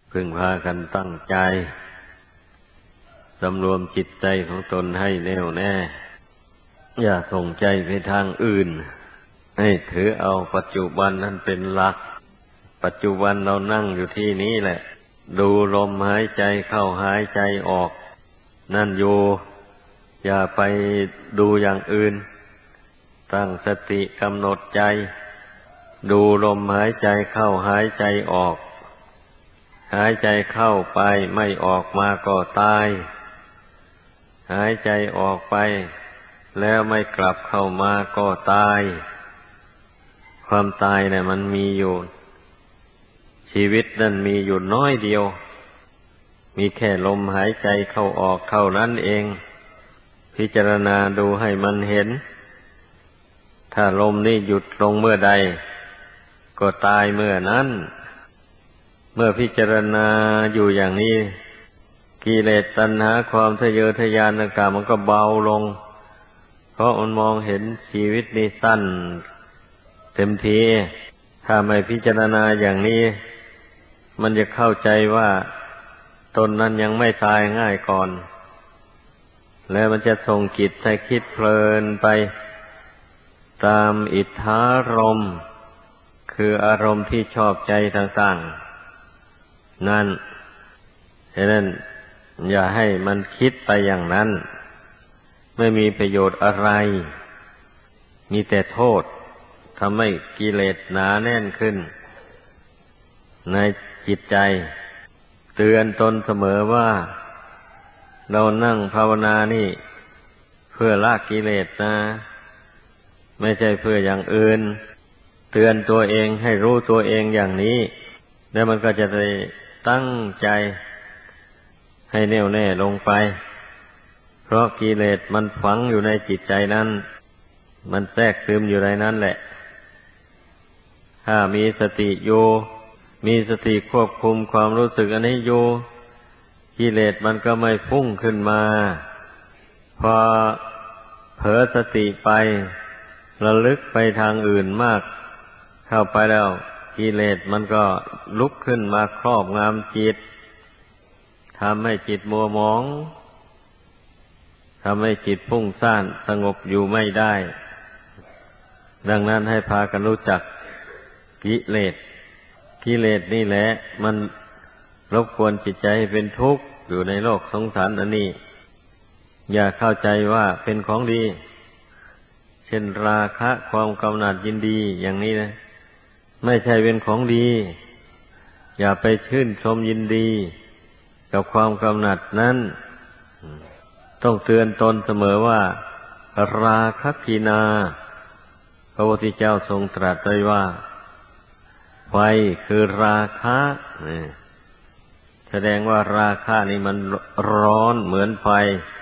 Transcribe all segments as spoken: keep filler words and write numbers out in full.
พึงพากันตั้งใจสำรวมจิตใจของตนให้แน่วแน่อย่าส่งใจไปทางอื่นให้ถือเอาปัจจุบันนั้นเป็นหลักปัจจุบันเรานั่งอยู่ที่นี้แหละดูลมหายใจเข้าหายใจออกนั่นอยู่อย่าไปดูอย่างอื่นตั้งสติกำหนดใจดูลมหายใจเข้าหายใจออกหายใจเข้าไปไม่ออกมาก็ตายหายใจออกไปแล้วไม่กลับเข้ามาก็ตายความตายเนี่ยมันมีอยู่ชีวิตนั่นมีอยู่น้อยเดียวมีแค่ลมหายใจเข้าออกเท่านั้นเองพิจารณาดูให้มันเห็นถ้าลมนี่หยุดลงเมื่อใดก็ตายเมื่อนั้นเมื่อพิจารณาอยู่อย่างนี้กิเลสตัณหาความทะเยอทะยานต่างๆมันก็เบาลงเพราะมันมองเห็นชีวิตนี้สั้นเต็มทีถ้าไม่พิจารณาอย่างนี้มันจะเข้าใจว่าตนนั้นยังไม่ตายง่ายก่อนแล้วมันจะส่งจิตให้คิดเพลินไปตามอิทธารมณ์คืออารมณ์ที่ชอบใจต่างๆนั่นฉะนั้นอย่าให้มันคิดไปอย่างนั้นไม่มีประโยชน์อะไรมีแต่โทษทำให้กิเลสหนาแน่นขึ้นในจิตใจเตือนตนเสมอว่าเรานั่งภาวนานี่เพื่อละกิเลสนะไม่ใช่เพื่ออย่างอื่นเตือนตัวเองให้รู้ตัวเองอย่างนี้แล้วมันก็จะได้ตั้งใจให้แน่วแน่ลงไปเพราะกิเลสมันฝังอยู่ในจิตใจนั้นมันแทรกซึมอยู่ในนั้นแหละถ้ามีสติอยู่มีสติควบคุมความรู้สึกอันนี้อยู่กิเลสมันก็ไม่พุ่งขึ้นมาพอเผลอสติไประลึกไปทางอื่นมากเข้าไปแล้วกิเลสมันก็ลุกขึ้นมาครอบงำจิตทำให้จิตมัวหมองทำให้จิตพุ่งซ่านสงบอยู่ไม่ได้ดังนั้นให้พากันรู้จักกิเลสกิเลสนี่แหละมันรบกวนจิตใจให้เป็นทุกข์อยู่ในโลกสงสารอันนี้อย่าเข้าใจว่าเป็นของดีเช่นราคะความกำหนัดยินดีอย่างนี้นะไม่ใช่เป็นของดีอย่าไปชื่นชมยินดีกับความกำหนัดนั้นต้องเตือนตนเสมอว่าราคะกีนาพระพุทธเจ้าทรงตรัสไว้ว่าไฟคือราคะแสดงว่าราคะนี่มันร้อนเหมือนไฟ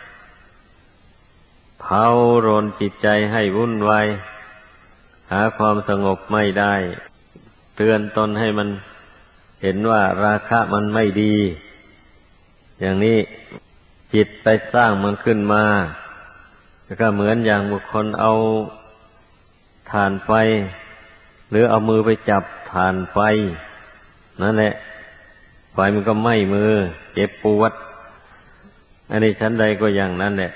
เผารนจิตใจให้วุ่นวายหาความสงบไม่ได้เตือนตนให้มันเห็นว่าราคะมันไม่ดีอย่างนี้จิตไปสร้างมันขึ้นมาแล้วก็เหมือนอย่างบุคคลเอาถ่านไฟหรือเอามือไปจับถ่านไฟนั่นแหละไฟมันก็ไหม้มือเจ็บปวดอันนี้ชั้นใดก็อย่างนั้นแหละ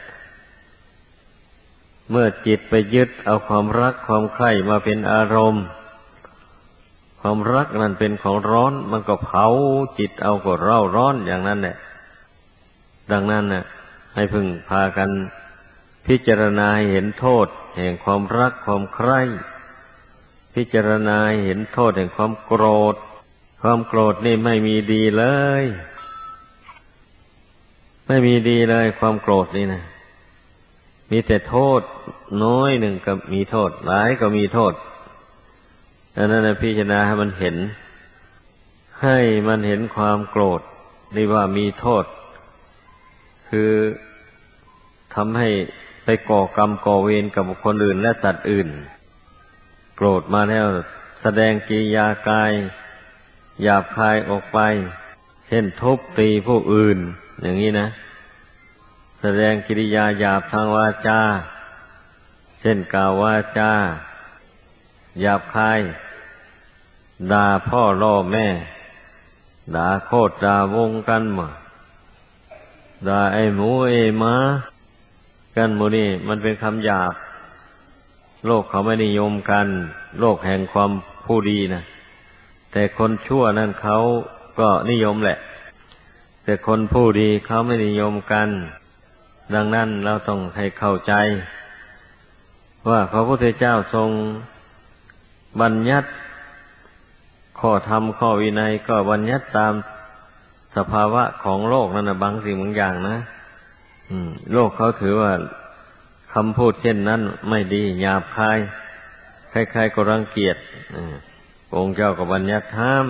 เมื่อจิตไปยึดเอาความรักความใคร่มาเป็นอารมณ์ความรักนั้นเป็นของร้อนมันก็เผาจิตเอาก็เร่าร้อนอย่างนั้นแหละดังนั้นน่ะให้พึงพากันพิจารณาเห็นโทษแห่งความรักความใคร่พิจารณาเห็นโทษแห่งความโกรธความโกรธนี่ไม่มีดีเลยไม่มีดีเลยความโกรธนี่นะมีแต่โทษน้อยหนึ่งก็มีโทษหลายก็มีโทษดังนั้นพิจารณาให้มันเห็นให้มันเห็นความโกรธนี่ว่ามีโทษคือทำให้ไปก่อกรรมก่อเวรกับบุคคลอื่นและสัตว์อื่นโกรธมาแล้วแสดงกิริยากายหยาบคายออกไปเช่นทุบตีผู้อื่นอย่างนี้นะแสดงกิริยาหยาบทางวาจาเช่นกล่าววาจาหยาบคายด่าพ่อล่อแม่ด่าโคตรด่าวงกันมาด่าไอ้หมูไอ้หมากันหมูนี่มันเป็นคำหยาบโลกเขาไม่นิยมกันโลกแห่งความผู้ดีนะแต่คนชั่วนั่นเขาก็นิยมแหละแต่คนผู้ดีเขาไม่นิยมกันดังนั้นเราต้องให้เข้าใจว่าพระพุทธเจ้าทรงบัญญัติข้อธรรมข้อวินัยก็บัญญัติตามสภาวะของโลกนั่นนะบางสิ่งบางอย่างนะโลกเขาถือว่าคำพูดเช่นนั้นไม่ดีหยาบคายใครๆก็รังเกียจองค์เจ้าก็บัญญัติห้าม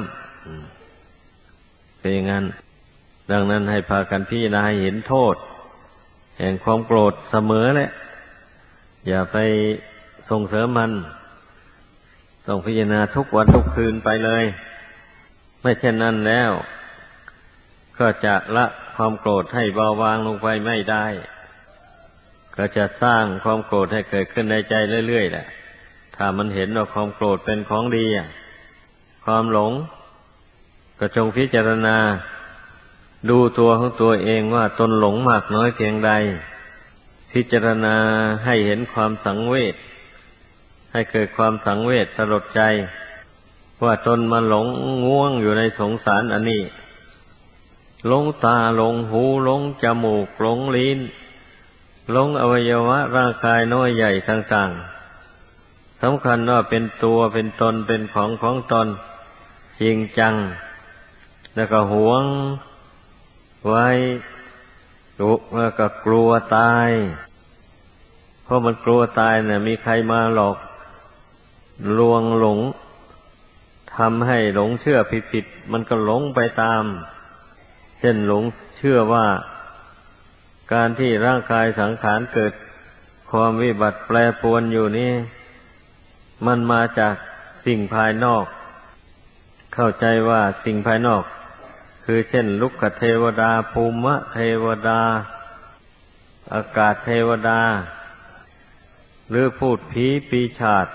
เป็นอย่างนั้นดังนั้นให้พากันพิจารณาให้เห็นโทษแห่งความโกรธเสมอแหละอย่าไปส่งเสริมมันต้องพิจารณาทุกวันทุกคืนไปเลยไม่เช่นนั้นแล้วก็จะละความโกรธให้เบาบางลงไปไม่ได้ก็จะสร้างความโกรธให้เกิดขึ้นในใจเรื่อยๆแหละถ้ามันเห็นว่าความโกรธเป็นของดีความหลงก็จงพิจารณาดูตัวของตัวเองว่าตนหลงมากน้อยเพียงใดพิจารณาให้เห็นความสังเวชให้เกิดความสังเวชสลดใจว่าตนมาหลงง่วงอยู่ในสงสารอันนี้หลงตาหลงหูหลงจมูกหลงลิ้นหลงอวัยวะร่างกายน้อยใหญ่ต่างๆสำคัญว่าเป็นตัวเป็นตนเป็นของของตนจริงจังแล้วก็หวงไว้แล้วก็กลัวตายเพราะมันกลัวตายเนี่ยมีใครมาหลอกลวงหลงทำให้หลงเชื่อผิดๆมันก็หลงไปตามเช่นหลงเชื่อว่าการที่ร่างกายสังขารเกิดความวิบัติแปรปรวนอยู่นี่มันมาจากสิ่งภายนอกเข้าใจว่าสิ่งภายนอกคือเช่นลุกขเทวดาภูมิเทวดาอากาศเทวดาหรือพูดผีปีศาจ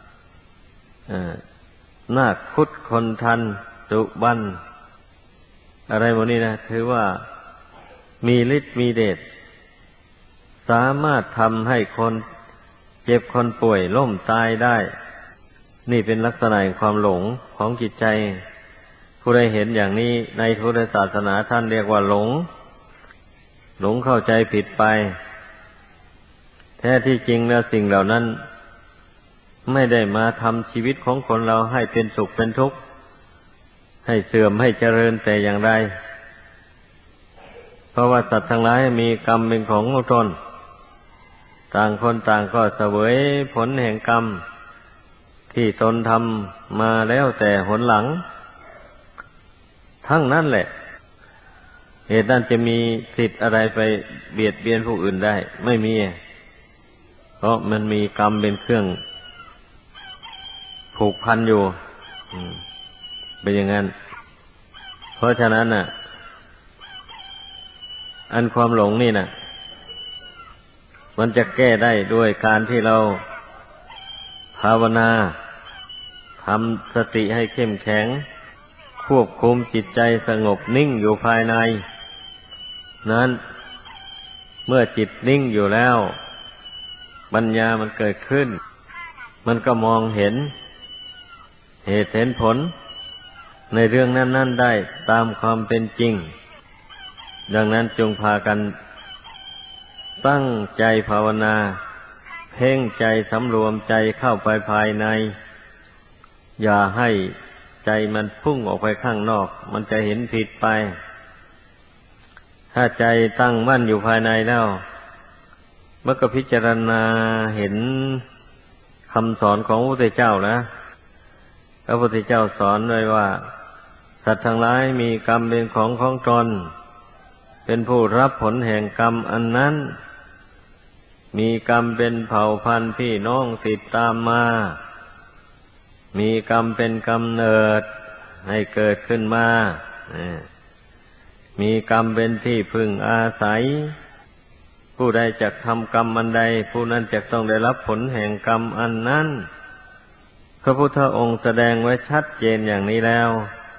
นาคคุดคนทันจุบันอะไรพวกนี้นะถือว่ามีฤทธิ์มีเดชสามารถทำให้คนเจ็บคนป่วยล้มตายได้นี่เป็นลักษณะแห่งความหลงของจิตใจผู้ใดเห็นอย่างนี้ในพุทธศาสนาท่านเรียกว่าหลงหลงเข้าใจผิดไปแท้ที่จริงแล้วสิ่งเหล่านั้นไม่ได้มาทำชีวิตของคนเราให้เป็นสุขเป็นทุกข์ให้เสื่อมให้เจริญแต่อย่างใดเพราะว่าสัตว์ทั้งหลายมีกรรมเป็นของตนต่างคนต่างก็เสวยผลแห่งกรรมที่ตนทำมาแล้วแต่หนหลังทั้งนั้นแหละเหตุนั้นจะมีสิทธิ์อะไรไปเบียดเบียนผู้อื่นได้ไม่มีเพราะมันมีกรรมเป็นเครื่องผูกพันอยู่เป็นอย่างนั้นเพราะฉะนั้นน่ะอันความหลงนี่น่ะมันจะแก้ได้ด้วยการที่เราภาวนาทำสติให้เข้มแข็งควบคุมจิตใจสงบนิ่งอยู่ภายในนั้นเมื่อจิตนิ่งอยู่แล้วปัญญามันเกิดขึ้นมันก็มองเห็นเหตุเห็นผลในเรื่องนั้นๆได้ตามความเป็นจริงดังนั้นจงพากันตั้งใจภาวนาเพ่งใจสำรวมใจเข้าไปภายในอย่าให้ใจมันพุ่งออกไปข้างนอกมันจะเห็นผิดไปถ้าใจตั้งมั่นอยู่ภายในแล้วเมื่อก็พิจารณาเห็นคำสอนของพระพุทธเจ้านะพระพุทธเจ้าสอนไว้ว่าสัตว์ทั้งหลายมีกรรมเป็นของของตนเป็นผู้รับผลแห่งกรรมอันนั้นมีกรรมเป็นเผ่าพันธุ์พี่น้องติดตามมามีกรรมเป็นกำเนิดให้เกิดขึ้นมามีกรรมเป็นที่พึ่งอาศัยผู้ใดจักทำกรรมอันใดผู้นั้นจักต้องได้รับผลแห่งกรรมอันนั้นพระพุทธองค์แสดงไว้ชัดเจนอย่างนี้แล้ว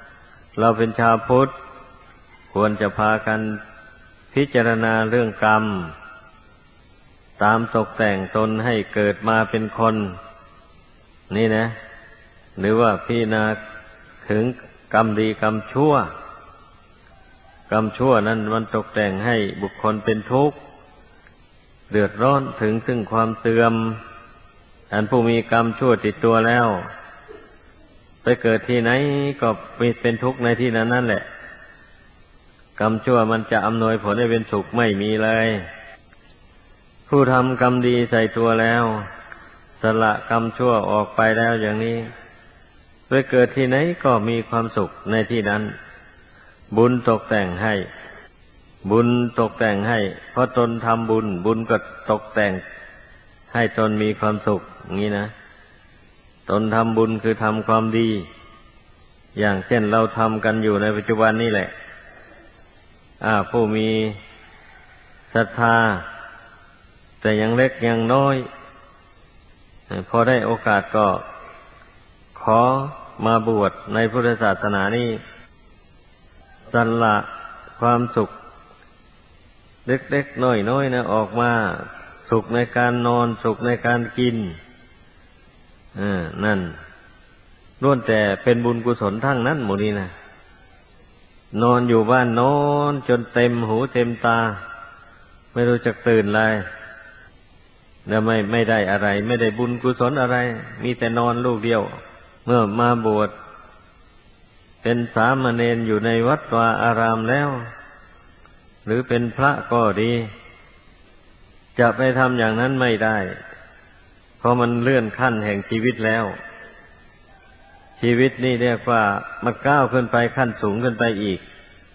เราเป็นชาวพุทธควรจะพากันพิจารณาเรื่องกรรมตามตกแต่งตนให้เกิดมาเป็นคนนี่นะหรือว่าพิจารณาถึงกรรมดีกรรมชั่วกรรมชั่วนั้นมันตกแต่งให้บุคคลเป็นทุกข์เดือดร้อนถึงซึ่งความเสื่อมอันผู้มีกรรมชั่วติดตัวแล้วไปเกิดที่ไหนก็เป็นทุกข์ในที่นั้นนั่นแหละกรรมชั่วมันจะอำนวยผลให้เป็นสุขไม่มีเลยผู้ทำกรรมดีใส่ตัวแล้วสละกรรมชั่วออกไปแล้วอย่างนี้ไปเกิดที่ไหนก็มีความสุขในที่นั้นบุญตกแต่งให้บุญตกแต่งให้เพราะตนทำบุญบุญก็ตกแต่งให้ตนมีความสุขอย่างนี้นะตนทำบุญคือทำความดีอย่างเช่นเราทำกันอยู่ในปัจจุบันนี่แหละอ่าผู้มีศรัทธาแต่ยังเล็กยังน้อยพอได้โอกาสก็ขอมาบวชในพุทธศาสนานี้สละความสุขเล็กๆน้อยๆนะออกมาสุขในการนอนสุขในการกินอ่านั่นล้วนแต่เป็นบุญกุศลทั้งนั้นหมดนี้นะนอนอยู่บ้านนอนจนเต็มหูเต็มตาไม่รู้จักตื่นเลยแล้วไม่ไม่ได้อะไรไม่ได้บุญกุศลอะไรมีแต่นอนลูกเดียวเมื่อมาบวชเป็นสามเณรอยู่ในวัดวาอารามแล้วหรือเป็นพระก็ดีจะไปทำอย่างนั้นไม่ได้เพราะมันเลื่อนขั้นแห่งชีวิตแล้วชีวิตนี่เรียกว่ามันก้าวขึ้นไปขั้นสูงขึ้นไปอีก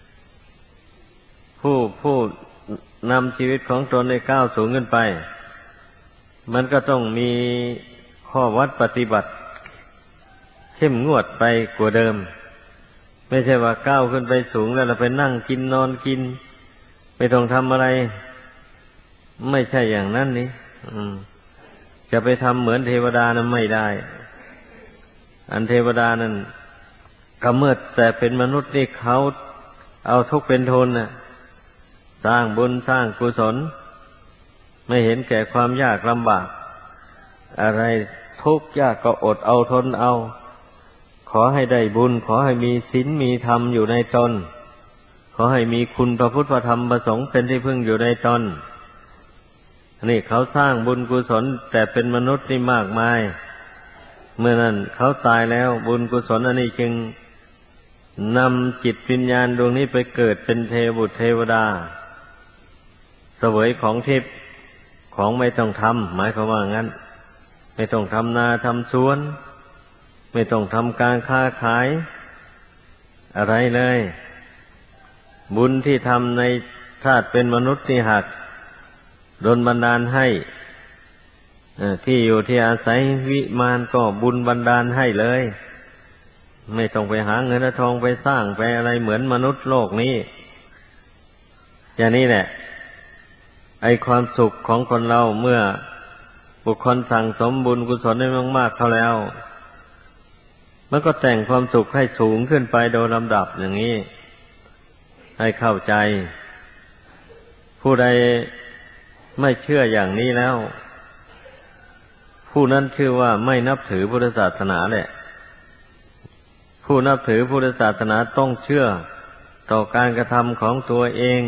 ผู้ผู้นำชีวิตของตนในก้าวสูงขึ้นไปมันก็ต้องมีข้อวัดปฏิบัติเข้มงวดไปกว่าเดิมไม่ใช่ว่าก้าวขึ้นไปสูงแล้วเราไปนั่งกินนอนกินไม่ต้องทำอะไรไม่ใช่อย่างนั้นนี่จะไปทำเหมือนเทวดานั้นไม่ได้อันเทวดานั้นกำเนิดแต่เป็นมนุษย์นี่เขาเอาทุกข์เป็นทุนน่ะสร้างบุญสร้างกุศลไม่เห็นแก่ความยากลำบากอะไรทุกข์ยากก็อดเอาทนเอาขอให้ได้บุญขอให้มีศีลมีธรรมอยู่ในตนขอให้มีคุณพระพุทธพระธรรมพระสงฆ์เป็นที่พึ่งอยู่ในตนนี่เขาสร้างบุญกุศลแต่เป็นมนุษย์นี่มากมายเมื่อนั้นเขาตายแล้วบุญกุศลอันนี้จึงนำจิตวิญญาณดวงนี้ไปเกิดเป็นเทวบุตรเทวดาเสวยของทิพย์ของไม่ต้องทำหมายความว่างั้นไม่ต้องทำนาทำสวนไม่ต้องทำการค้าขายอะไรเลยบุญที่ทำในชาติเป็นมนุษย์นี่หากดลบันดาลให้ที่อยู่ที่อาศัยวิมานก็บุญบันดาลให้เลยไม่ต้องไปหาเงินทองไปสร้างไปอะไรเหมือนมนุษย์โลกนี้อย่างนี้แหละไอความสุขของคนเราเมื่อบุคคลสั่งสมบุญกุศลได้มากๆเข้าแล้วมันก็แต่งความสุขให้สูงขึ้นไปโดยลำดับอย่างนี้ให้เข้าใจผู้ใดไม่เชื่ออย่างนี้แล้วผู้นั้นชื่อว่าไม่นับถือพุทธศาสนาแหละผู้นับถือพุทธศาสนาต้องเชื่อต่อการกระทำของตัวเอง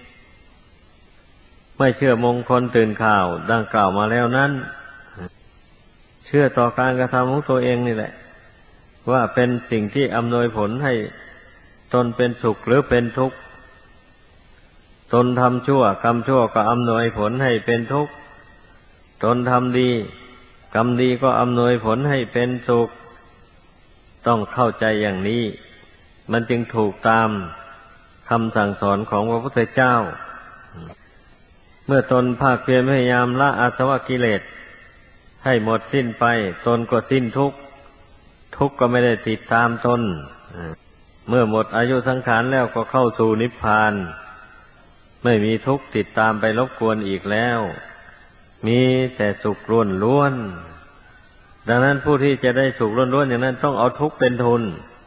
ไม่เชื่อมงคลตื่นข่าวดังกล่าวมาแล้วนั้นเชื่อต่อการกระทำของตัวเองนี่แหละว่าเป็นสิ่งที่อำนวยผลให้ตนเป็นสุขหรือเป็นทุกข์ตนทำชั่วกรรมชั่วก็อำนวยผลให้เป็นทุกข์ตนทำดีกรรมดีก็อำนวยผลให้เป็นสุขต้องเข้าใจอย่างนี้มันจึงถูกตามคำสั่งสอนของพระพุทธเจ้าเมื่อตนภาคเพียรพยายามละอาสวะกิเลสให้หมดสิ้นไปตนก็สิ้นทุกข์ทุกข์ก็ไม่ได้ติดตามตนเมื่อหมดอายุสังขารแล้วก็เข้าสู่นิพพานไม่มีทุกข์ติดตามไปรบกวนอีกแล้วมีแต่สุขล้วนๆดังนั้นผู้ที่จะได้สุขล้วนๆอย่างนั้นต้องเอาทุกข์เป็นทุนส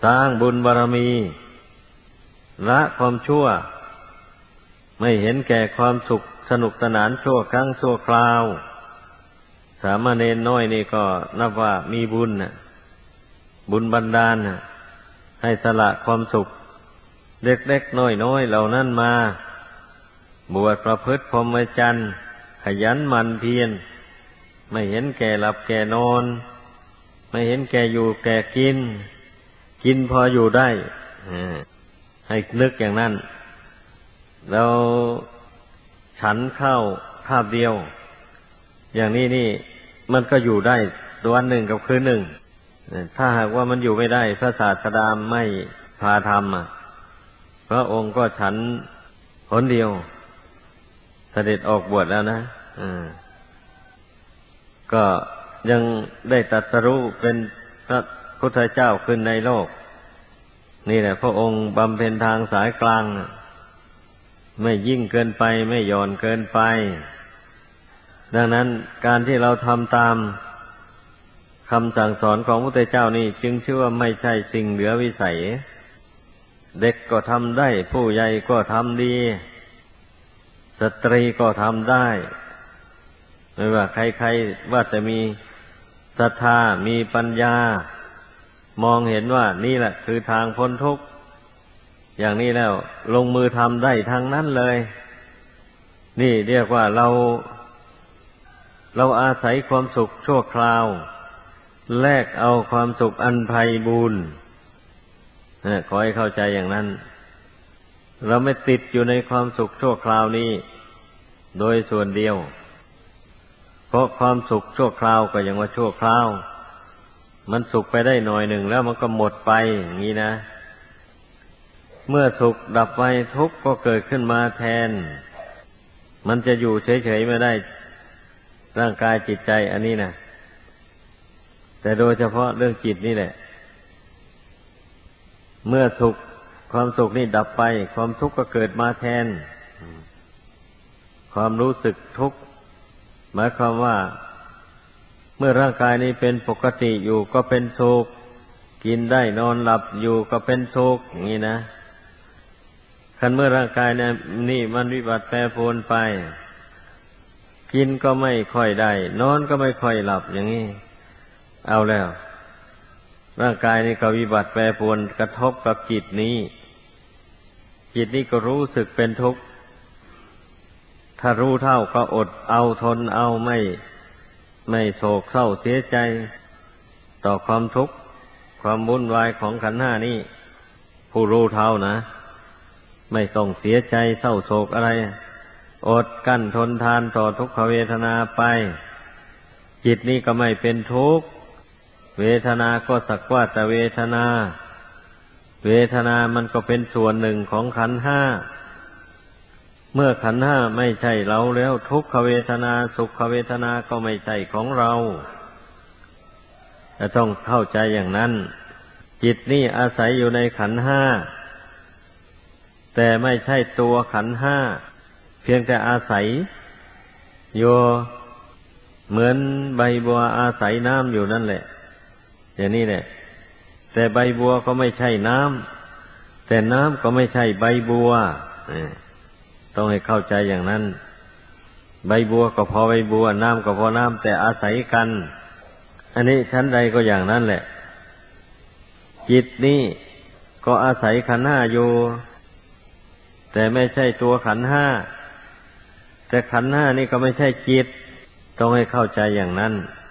สร้างบุญบารมีละความชั่วไม่เห็นแก่ความสุขสนุกสนานชั่วครั้งชั่วคราวสามเณรน้อยนี่ก็นับว่ามีบุญน่ะบุญบันดาลน่ะให้สละความสุขเล็กๆน้อยๆเหล่านั้นมาบวชประพฤติพรหมจรรย์ขยันหมั่นเพียรไม่เห็นแก่หลับแก่นอนไม่เห็นแก่อยู่แก่กินกินพออยู่ได้ให้นึกอย่างนั้นเราฉันข้าวคาบเดียวอย่างนี้นี่มันก็อยู่ได้วันหนึ่งกับคืนหนึ่งถ้าหากว่ามันอยู่ไม่ได้พระศาสดาไม่พาทำอ่ะพระองค์ก็ฉันหนเดียวเสด็จออกบวชแล้วนะอ่าก็ยังได้ตรัสรู้เป็นพระพุทธเจ้าขึ้นในโลกนี่แหละพระองค์บำเพ็ญทางสายกลางไม่ยิ่งเกินไปไม่หย่อนเกินไปดังนั้นการที่เราทำตามคำสั่งสอนของพระพุทธเจ้านี่จึงชื่อว่าไม่ใช่สิ่งเหลือวิสัยเด็กก็ทำได้ผู้ใหญ่ก็ทำดีสตรีก็ทำได้ไม่ว่าใครๆว่าจะมีศรัทธามีปัญญามองเห็นว่านี่แหละคือทางพ้นทุกข์อย่างนี้แล้วลงมือทำได้ทางนั้นเลยนี่เรียกว่าเราเราอาศัยความสุขชั่วคราวแลกเอาความสุขอันไพบูรณ์ขอให้เข้าใจอย่างนั้นเราไม่ติดอยู่ในความสุขชั่วคราวนี้โดยส่วนเดียวเพราะความสุขชั่วคราวก็ยังว่าชั่วคราวมันสุขไปได้หน่อยหนึ่งแล้วมันก็หมดไปอย่างนี้นะเมื่อสุขดับไปทุกข์ก็เกิดขึ้นมาแทนมันจะอยู่เฉยๆไม่ได้ร่างกายจิตใจอันนี้นะแต่โดยเฉพาะเรื่องจิตนี่แหละเมื่อสุขความสุขนี่ดับไปความทุกข์ก็เกิดมาแทนความรู้สึกทุกข์หมายความว่าเมื่อร่างกายนี้เป็นปกติอยู่ก็เป็นสุขกินได้นอนหลับอยู่ก็เป็นสุขอย่างนี้นะคันเมื่อร่างกายเนี่ยนี่มันวิบัติแปรปรวนไปกินก็ไม่ค่อยได้นอนก็ไม่ค่อยหลับอย่างนี้เอาแล้วร่างกายนี่ก็วิบัติแปรปรวนกระทบกับจิตนี้จิตนี้ก็รู้สึกเป็นทุกข์ถ้ารู้เท่าก็อดเอาทนเอาไม่ไม่โศกเศร้าเสียใจต่อความทุกข์ความวุ่นวายของขันธ์ห้านี้ผู้รู้เท่านะไม่ต้องเสียใจเศร้าโศกอะไรอดกั้นทนทานต่อทุกขเวทนาไปจิตนี้ก็ไม่เป็นทุกข์เวทนาก็สักว่าแต่เวทนาเวทนามันก็เป็นส่วนหนึ่งของขันธ์ห้าเมื่อขันธ์ห้าไม่ใช่เราแล้วทุกขเวทนาสุขเวทนาก็ไม่ใช่ของเราจะต้องเข้าใจอย่างนั้นจิตนี่อาศัยอยู่ในขันธ์ห้าแต่ไม่ใช่ตัวขันธ์ห้าเพียงแต่อาศัยอยู่เหมือนใบบัวอาศัยน้ำอยู่นั่นแหละอย่างนี้แหละแต่ใบบัวก็ไม่ใช่น้ำแต่น้ำก็ไม่ใช่ใบบัวต้องให้เข้าใจอย่างนั้นใบบัวก็พอใบบัวน้ำก็พอน้ำแต่อาศัยกันอันนี้ชั้นใดก็อย่างนั้นแหละจิตนี่ก็อาศัยขันธ์ห้าอยู่แต่ไม่ใช่ตัวขันธ์ห้าแต่ขันธ์ห้านี่ก็ไม่ใช่จิตต้องให้เข้าใจอย่างนั้น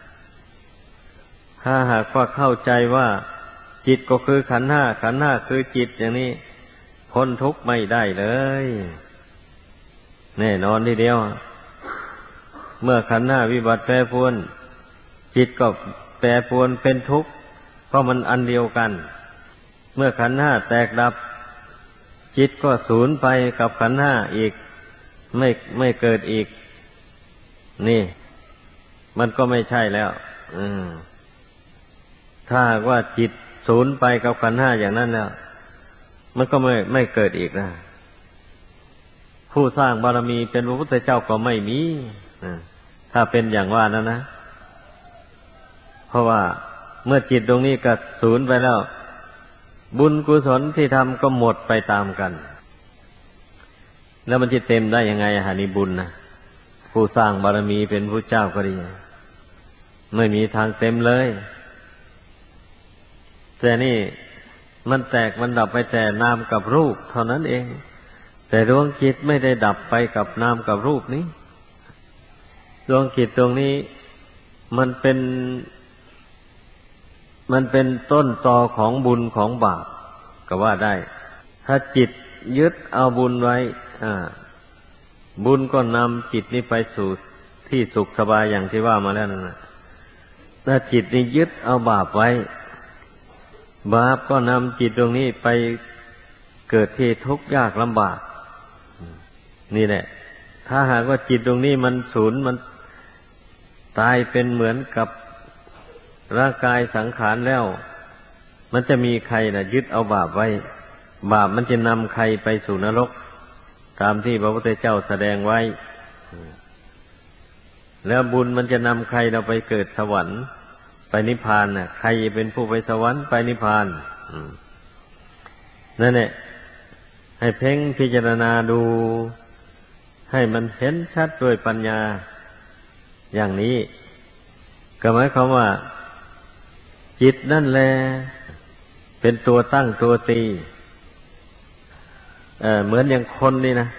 ถ้าหากว่าเข้าใจว่าจิตก็คือขันธ์ห้าขันธ์ห้าคือจิตอย่างนี้พ้นทุกข์ไม่ได้เลยแน่นอนทีเดียวเมื่อขันธ์ห้าวิบัติแปรปรวนจิตก็แปรปรวนเป็นทุกข์เพราะมันอันเดียวกันเมื่อขันธ์ห้าแตกดับจิตก็สูญไปกับขันธ์ห้าอีกไม่ไม่เกิดอีกนี่มันก็ไม่ใช่แล้วอืมถ้าหากว่าจิตสูญไปกับขันธ์ห้าอย่างนั้นแล้วมันก็ไม่ไม่เกิดอีกนะผู้สร้างบารมีเป็นพระพุทธเจ้าก็ไม่มีถ้าเป็นอย่างว่านั้นนะเพราะว่าเมื่อจิตตรงนี้ก็สูญไปแล้วบุญกุศลที่ทำก็หมดไปตามกันแล้วมันจะเต็มได้ยังไงหานิบุญนะผู้สร้างบารมีเป็นผู้เจ้าก็ดีไม่มีทางเต็มเลยแต่นี่มันแตกมันดับไปแต่นามกับรูปเท่านั้นเองแต่ดวงจิตไม่ได้ดับไปกับนามกับรูปนี้ดวงจิตตรงนี้มันเป็นมันเป็นต้นตอของบุญของบาปก็ว่าได้ถ้าจิตยึดเอาบุญไว้อ่าบุญก็นำจิตนี้ไปสู่ที่สุขสบายอย่างที่ว่ามาแล้วนั่นนะถ้าจิตนี้ยึดเอาบาปไว้บาปก็นำจิตตรงนี้ไปเกิดที่ทุกข์ยากลำบากนี่แหละถ้าหากว่าจิตตรงนี้มันสูญมันตายเป็นเหมือนกับร่างกายสังขารแล้วมันจะมีใครน่ะยึดเอาบาปไว้บาปมันจะนำใครไปสู่นรกตามที่พระพุทธเจ้าแสดงไว้แล้วบุญมันจะนำใครเราไปเกิดสวรรค์ไปนิพพานน่ะใครเป็นผู้ไปสวรรค์ไปนิพพานนั่นแหละให้เพ่งพิจารณาดูให้มันเห็นชัดด้วยปัญญาอย่างนี้ก็หมายความว่าจิตนั่นแหละเป็นตัวตั้งตัวตีเอ่อเหมือนอย่างคนนี่นะ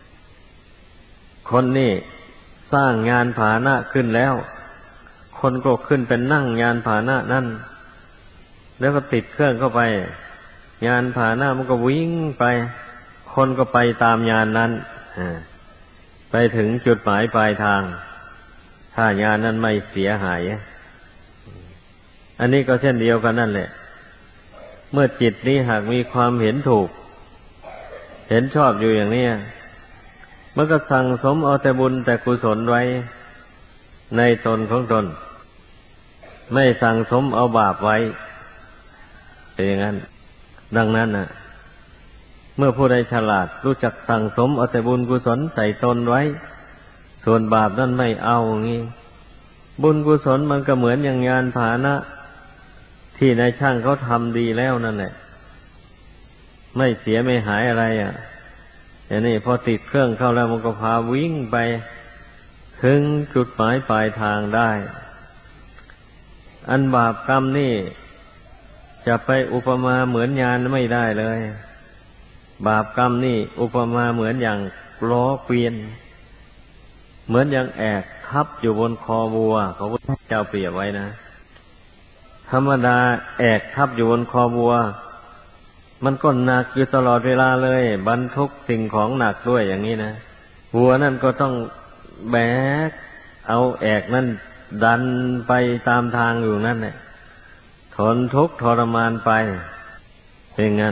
คนนี่สร้างงานผาหนะขึ้นแล้วคนก็ขึ้นเป็นนั่งงานผาหนะนั่นแล้วก็ติดเครื่องเข้าไปงานผาหนะมันก็วิ่งไปคนก็ไปตามงานนั้นไปถึงจุดหมายปลายทางถ้างานนั้นไม่เสียหายอันนี้ก็เช่นเดียวกันนั่นแหละเมื่อจิตนี้หากมีความเห็นถูกเห็นชอบอยู่อย่างนี้มันก็สั่งสมเอาแต่บุญแต่กุศลไว้ในตนของตนไม่สั่งสมเอาบาปไว้เป็นอย่างนั้นดังนั้นน่ะเมื่อผู้ใดฉลาดรู้จักสั่งสมเอาแต่บุญกุศลใส่ตนไว้ส่วนบาปนั่นไม่เอางี้บุญกุศลมันก็เหมือนอย่างงานผาหนะที่นายช่างเขาทำดีแล้วนั่นแหละไม่เสียไม่หายอะไรอ่ะอย่างนี้พอติดเครื่องเข้าแล้วมันก็พาวิ่งไปถึงจุดหมายปลายทางได้อันบาปกรรมนี่จะไปอุปมาเหมือนยานไม่ได้เลยบาปกรรมนี่อุปมาเหมือนอย่างล้อเกวียนเหมือนอย่างแอกทับอยู่บนคอวัวพระพุทธเจ้าเปรียบไว้นะธรรมดาแอกทับอยู่บนคอวัวมันก็หนักอยู่ตลอดเวลาเลยบรรทุกสิ่งของหนักด้วยอย่างนี้นะวัวนั่นก็ต้องแบกเอาแอกนั่นดันไปตามทางอยู่นั่นแหละทนทุกข์ทรมานไปเป็นงั้น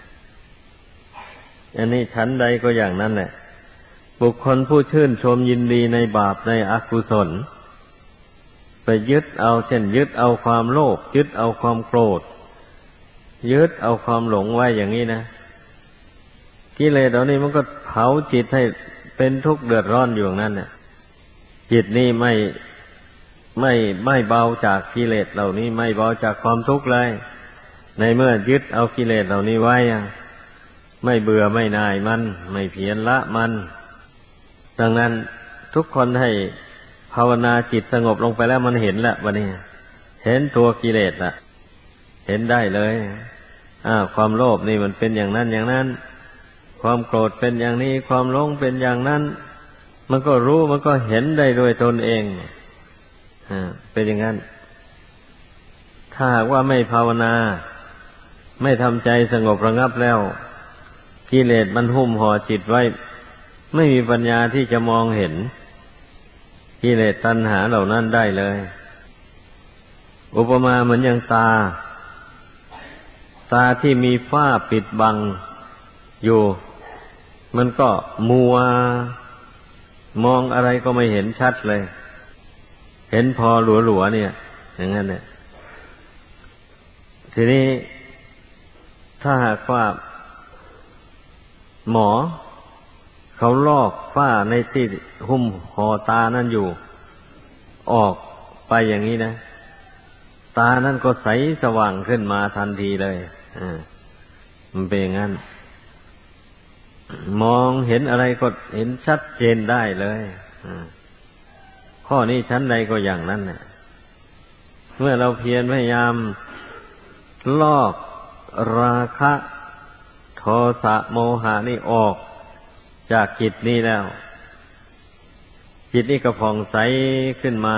อันนี้ชั้นใดก็อย่างนั้นแหละบุคคลผู้ชื่นชมยินดีในบาปในอกุศลไปยึดเอาเช่นยึดเอาความโลภยึดเอาความโกรธยึดเอาความหลงไว้อย่างนี้นะกิเลสเหล่านี้มันก็เผาจิตให้เป็นทุกข์เดือดร้อนอยู่อย่างนั้นเนี่ยจิตนี่ไม่ไม่ไม่เบาจากกิเลสเหล่านี้ไม่เบาจากความทุกข์เลยในเมื่อยึดเอากิเลสเหล่านี้ไว้ไม่เบื่อไม่น่ายมันไม่เพียรละมันดังนั้นทุกคนให้ภาวนาจิตสงบลงไปแล้วมันเห็นแล้ววันนี้เห็นตัวกิเลสละเห็นได้เลยอ่าความโลภนี่มันเป็นอย่างนั้นอย่างนั้นความโกรธเป็นอย่างนี้ความหลงเป็นอย่างนั้นมันก็รู้มันก็เห็นได้ด้วยตนเองอ่าเป็นอย่างนั้นถ้าหากว่าไม่ภาวนาไม่ทำใจสงบระงับแล้วกิเลสมันหุ้มห่อจิตไว้ไม่มีปัญญาที่จะมองเห็นกิเลสตัณหาเหล่านั้นได้เลยอุปมาเหมือนอย่างตาตาที่มีฝ้าปิดบังอยู่มันก็มัวมองอะไรก็ไม่เห็นชัดเลยเห็นพอหลัวๆเนี่ยอย่างนั้นเนี่ยทีนี้ถ้าหากว่าหมอเขาลอกฝ้าในที่หุ้มห่อตานั่นอยู่ออกไปอย่างนี้นะตานั่นก็ใสสว่างขึ้นมาทันทีเลยมันเป็นอย่างนั้น มองเห็นอะไรก็เห็นชัดเจนได้เลยข้อนี้ชั้นใดก็อย่างนั้นเนี่ยเมื่อเราเพียรพยายามลอกราคะโทสะโมหะนี่ออกจากจิตนี้แล้วจิตนี้ก็ผ่องใสขึ้นมา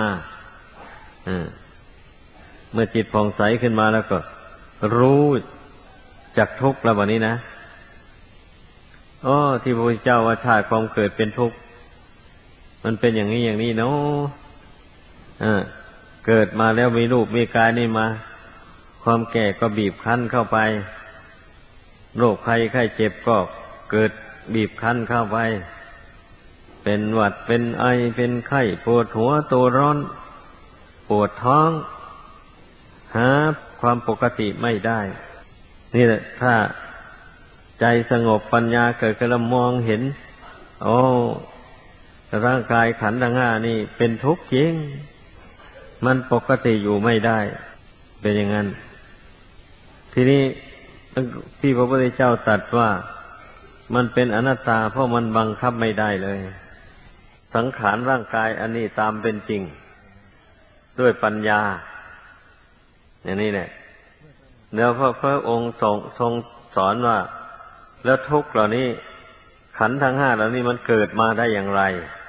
เมื่อจิตผ่องใสขึ้นมาแล้วก็รู้จักทุกข์แล้ววันนี้นะอ๋อที่พระพุทธเจ้าว่าชาติความเกิดเป็นทุกข์มันเป็นอย่างนี้อย่างนี้เนาะเกิดมาแล้วมีรูปมีกายนี่มาความแก่ก็บีบคั้นเข้าไปโรคภัยไข้เจ็บก็เกิดบีบคั้นเข้าไปเป็นหวัดเป็นไอเป็นไข้ปวดหัวตัวร้อนปวดท้องหาความปกติไม่ได้นี่แหละถ้าใจสงบปัญญาเกิดขึ้นแล้วมองเห็นโอ้ร่างกายขันธ์ทั้งห้านี่เป็นทุกข์จริงมันปกติอยู่ไม่ได้เป็นอย่างนั้นทีนี้ที่พระพุทธเจ้าตรัสว่ามันเป็นอนัตตาเพราะมันบังคับไม่ได้เลยสังขารร่างกายอันนี้ตามเป็นจริงด้วยปัญญาอย่างนี้แหละแล้วพระพระองค์ทรงทรงสอนว่าแล้วทุกข์เหล่านี้ขันธ์ทั้งห้าเหล่านี้มันเกิดมาได้อย่างไร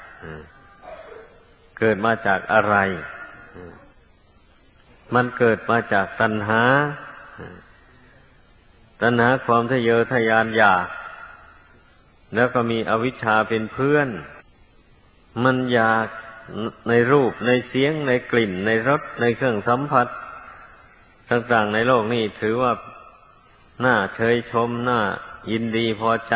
เกิดมาจากอะไรมันเกิดมาจากตัณหาตัณหาความทะเยอทะยานอยากแล้วก็มีอวิชชาเป็นเพื่อนมันอยากในรูปในเสียงในกลิ่นในรสในเครื่องสัมผัสต่างๆในโลกนี้ถือว่าน่าเชยชมน่ายินดีพอใจ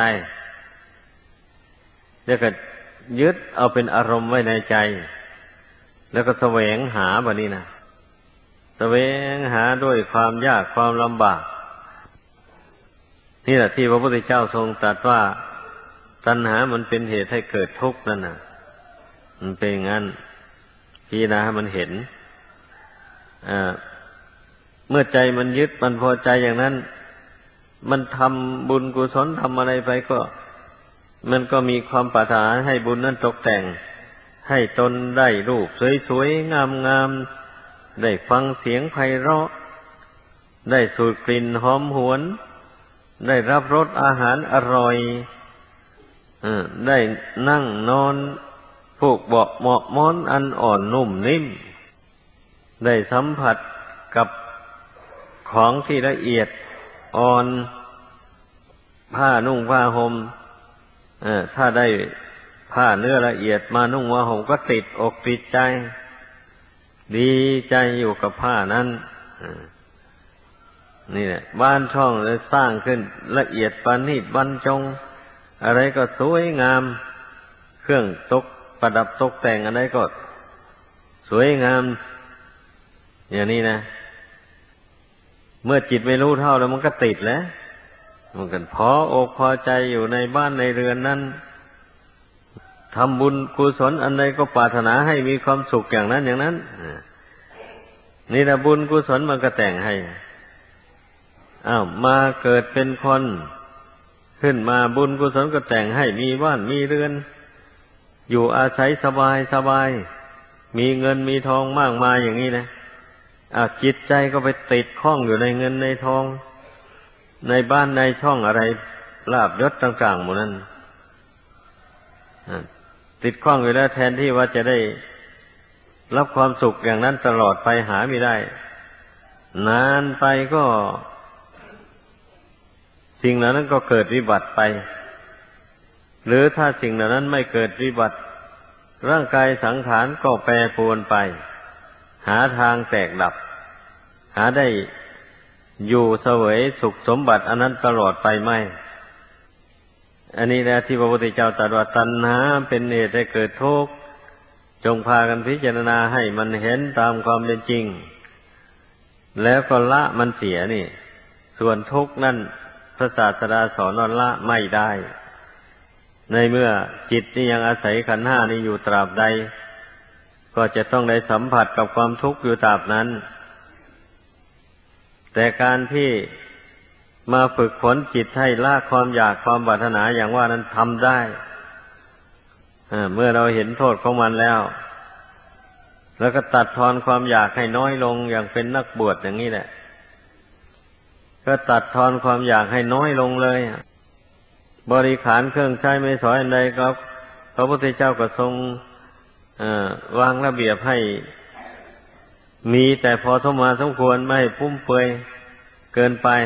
แล้วก็ยึดเอาเป็นอารมณ์ไว้ในใจแล้วก็แสวงหาแบบนี้นะแสวงหาด้วยความยากความลำบากนี่แหละที่พระพุทธเจ้าทรงตรัสว่าตัณหามันเป็นเหตุให้เกิดทุกข์นั่นน่ะมันเป็นงั้นพิจารณาให้มันเห็นอ่าเมื่อใจมันยึดมันพอใจอย่างนั้นมันทำบุญกุศลทำอะไรไปก็มันก็มีความปรารถนาให้บุญนั้นตกแต่งให้ตนได้รูปสวยๆงามๆได้ฟังเสียงไพเราะได้สูดกลิ่นหอมหวนได้รับรสอาหารอร่อยได้นั่งนอนผูกเบาะเหมาะม้อนอันอ่อนนุ่มนิ่มได้สัมผัสกับของที่ละเอียดอ่อนผ้านุ่งผ้าห่มถ้าได้ผ้าเนื้อละเอียดมานุ่งมาห่มก็ติดอกติดใจดีใจอยู่กับผ้านั้นนี่แหละบ้านช่องเลยสร้างขึ้นละเอียดประณีตบรรจงอะไรก็สวยงามเครื่องตกประดับตกแต่งอะไรก็สวยงามอย่างนี้นะเมื่อจิตไม่รู้เท่าแล้วมันก็ติดแล้วมันก็พออกพอใจอยู่ในบ้านในเรือนนั้นทำบุญกุศลอันใดก็ปรารถนาให้มีความสุขอย่างนั้นอย่างนั้นนี่แหละบุญกุศลมันก็แต่งให้อ้าวมาเกิดเป็นคนขึ้นมาบุญกุศลก็แต่งให้มีบ้านมีเรือนอยู่อาศัยสบายสบายมีเงินมีทองมากมายอย่างนี้นะอ่ะจิตใจก็ไปติดข้องอยู่ในเงินในทองในบ้านในช่องอะไรลาภยศต่างๆหมดนั้นติดข้องอยู่แล้วแทนที่ว่าจะได้รับความสุขอย่างนั้นตลอดไปหาไม่ได้นานไปก็สิ่งเหล่านั้นก็เกิดวิบัติไปหรือถ้าสิ่งเหล่านั้นไม่เกิดวิบัติร่างกายสังขารก็แปรปรวนไปหาทางแตกดับหาได้อยู่เสวยสุขสมบัติอันนั้นตลอดไปไม่อันนี้แหละที่พระพุทธเจ้าตรัสว่าตัณหาเป็นเหตุให้เกิดทุกข์จงพากันพิจารณาให้มันเห็นตามความเป็นจริงแล้วก็ละมันเสียนี่ส่วนทุกข์นั่นพระศาสดาสอนว่าละไม่ได้ในเมื่อจิตนี่ยังอาศัยขันธ์ห้านี้อยู่ตราบใดก็จะต้องได้สัมผัสกับความทุกข์อยู่ตราบนั้นแต่การที่มาฝึกฝนจิตให้ละความอยากความปรารถนาอย่างว่านั้นทำได้เมื่อเราเห็นโทษของมันแล้วแล้วก็ตัดทอนความอยากให้น้อยลงอย่างเป็นนักบวชอย่างนี้แหละก็ตัดทอนความอยากให้น้อยลงเลยบริขารเครื่องใช้ไม่สอยอันใดก็พระพุทธเจ้าก็ทรงวางระเบียบให้มีแต่พอสมมาสมควรไม่ให้ฟุ่มเฟือยเกินไป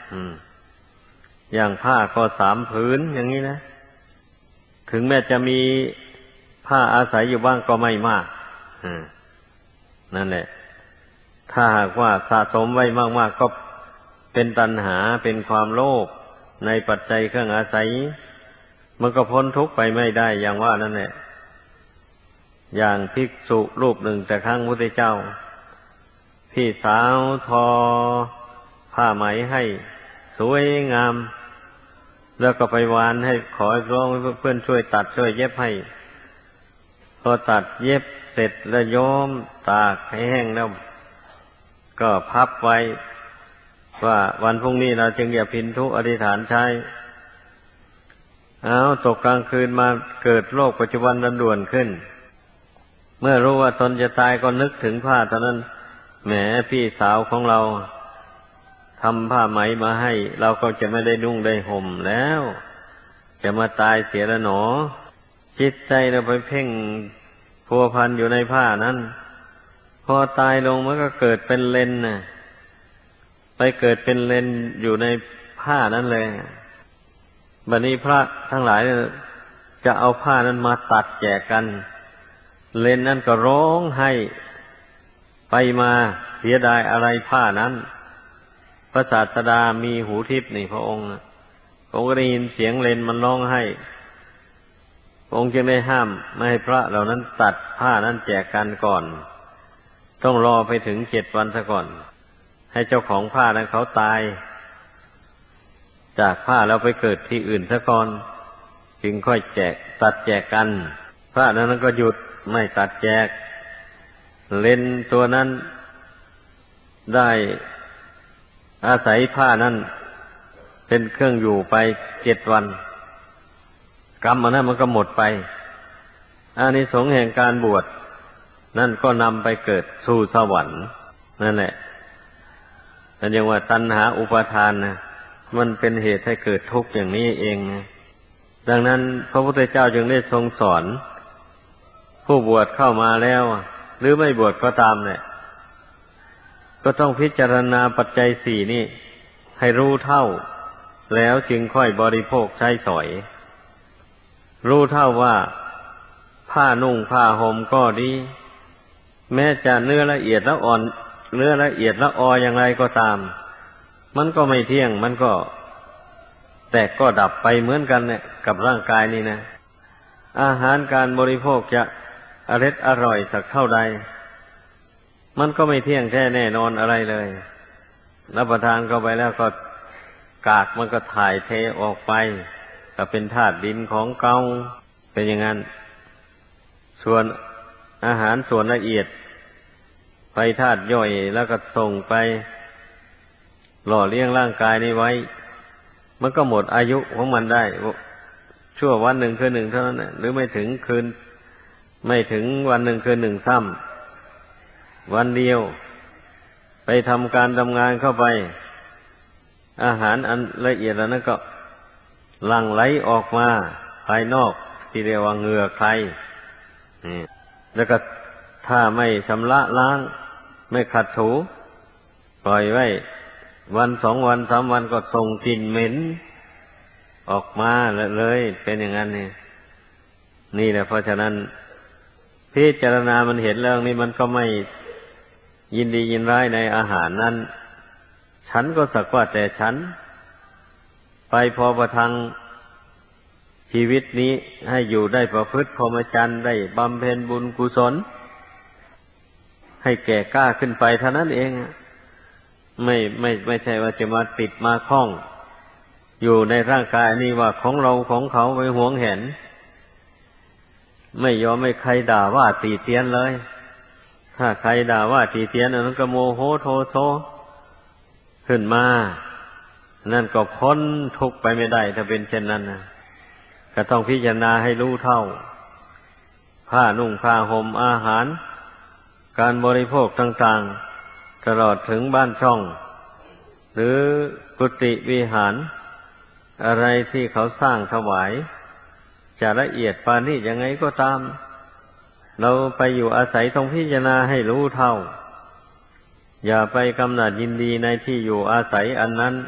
อย่างผ้าก็สามผืนอย่างนี้นะถึงแม้จะมีผ้าอาศัยอยู่บ้างก็ไม่มากนั่นแหละถ้าหากว่าสะสมไว้มากๆก็เป็นตัณหาเป็นความโลภในปัจจัยเครื่องอาศัยมันก็พ้นทุกข์ไปไม่ได้อย่างว่านั่นแหละอย่างภิกษุรูปหนึ่งแต่ครั้งพุทธเจ้าพี่สาวทอผ้าไหมให้สวยงามแล้วก็ไปวานให้ขอร้องเพื่อนช่วยตัดช่วยเย็บให้พอตัดเย็บเสร็จแล้วโยมตากให้แห้งแล้วก็พับไว้ว่าวันพรุ่งนี้เราจึงอย่าพินทุอธิษฐานใช้เอาตกกลางคืนมาเกิดโรคปัจจุบันด่วนขึ้นเมื่อรู้ว่าตนจะตายก็นึกถึงผ้าตอนนั้นแหมพี่สาวของเราทำผ้าไหมมาให้เราก็จะไม่ได้นุ่งได้ห่มแล้วจะมาตายเสียแล้วหนอจิตใจเราไปเพ่งพัวพันอยู่ในผ้านั้นพอตายลงมันก็เกิดเป็นเลนน่ะไปเกิดเป็นเลนอยู่ในผ้านั้นเลยบัดนี้พระทั้งหลายจะเอาผ้านั้นมาตัดแจกกันเลนนั้นก็ร้องให้ไปมาเสียดายอะไรผ้านั้นพระศาสดามีหูทิพย์นี่พระองค์พระองค์ก็ได้ยินเสียงเลนมันร้องให้พระองค์จึงได้ห้ามไม่ให้พระเหล่านั้นตัดผ้านั้นแจกกันก่อนต้องรอไปถึงเจ็ดวันซะก่อนให้เจ้าของผ้านั้นเขาตายจากผ้าแล้วไปเกิดที่อื่นซะก่อนจึงค่อยแจกตัดแจกกันพระนั้นก็หยุดไม่ตัดแจกเลนตัวนั้นได้อาศัยผ้านั้นเป็นเครื่องอยู่ไปเจ็ดวันกรรมอันนั้นมันก็หมดไปอานิสงส์แห่งการบวชนั่นก็นำไปเกิดสู่สวรรค์นั่นแหละแต่ยังว่าตัณหาอุปาทานนะมันเป็นเหตุให้เกิดทุกข์อย่างนี้เองนะดังนั้นพระพุทธเจ้าจึงได้ทรงสอนผู้บวชเข้ามาแล้วหรือไม่บวชก็ตามเนี่ยก็ต้องพิจารณาปัจจัยสี่นี่ให้รู้เท่าแล้วจึงค่อยบริโภคใช้สอยรู้เท่าว่าผ้านุ่งผ้าห่มก็ดีแม้จะเนื้อละเอียดละอ่อนเนื้อละเอียดละอออย่างไรก็ตามมันก็ไม่เที่ยงมันก็แตกก็ดับไปเหมือนกันเนี่ยกับร่างกายนี่นะอาหารการบริโภคจะอร็ดอร่อยสักเท่าใดมันก็ไม่เที่ยงแท้แน่นอนอะไรเลยรับประทานเข้าไปแล้วก็กากมันก็ถ่ายเทออกไปก็เป็นธาตุดินของเก่าเป็นอย่างนั้นส่วนอาหารส่วนละเอียดไปธาตุย่อยแล้วก็ส่งไปหล่อเลี้ยงร่างกายนี้ไว้มันก็หมดอายุของมันได้ชั่ววันหนึ่งคืนหนึ่งเท่านั้นหรือไม่ถึงคืนไม่ถึงวันหนึ่งคืนหนึ่งซ้ำวันเดียวไปทำการทำงานเข้าไปอาหารอันละเอียดแล้วนั้นก็หลั่งไหลออกมาภายนอกที่เรียกว่าเหงื่อใครแล้วก็ถ้าไม่ชำระล้างไม่ขัดถูปล่อยไว้วันสองวันสามวันก็ส่งกลิ่นเหม็นออกมาเลยเป็นอย่างนั้นนี่นี่แหละเพราะฉะนั้นพิจารณามันเห็นเรื่องนี้มันก็ไม่ยินดียินร้ายในอาหารนั้นฉันก็สักว่าแต่ฉันไปพอประทังชีวิตนี้ให้อยู่ได้ประพฤติพรหมจรรย์ได้บำเพ็ญบุญกุศลให้แก่กล้าขึ้นไปเท่านั้นเองไม่ไม่ไม่ใช่ว่าจะมาติดมาคล้องอยู่ในร่างกายนี้ว่าของเราของเขาไปหวงเห็นไม่ยอมให้ใครด่าว่าตีเตียนเลยถ้าใครด่าว่าตีเตียนนั้นก็โมโหโทโซขึ้นมานั่นก็พ้นทุกข์ไปไม่ได้ถ้าเป็นเช่นนั้นนะก็ต้องพิจารณาให้รู้เท่าผ้านุ่งผ้าห่มอาหารการบริโภคต่างๆตลอดถึงบ้านช่องหรือกุฏิวิหารอะไรที่เขาสร้างถวายจะละเอียดปานนี้ยังไงก็ตามเราไปอยู่อาศัยต้องพิจารณาให้รู้เท่าอย่าไปกำหนัดยินดีในที่อยู่อาศัยอันนั้น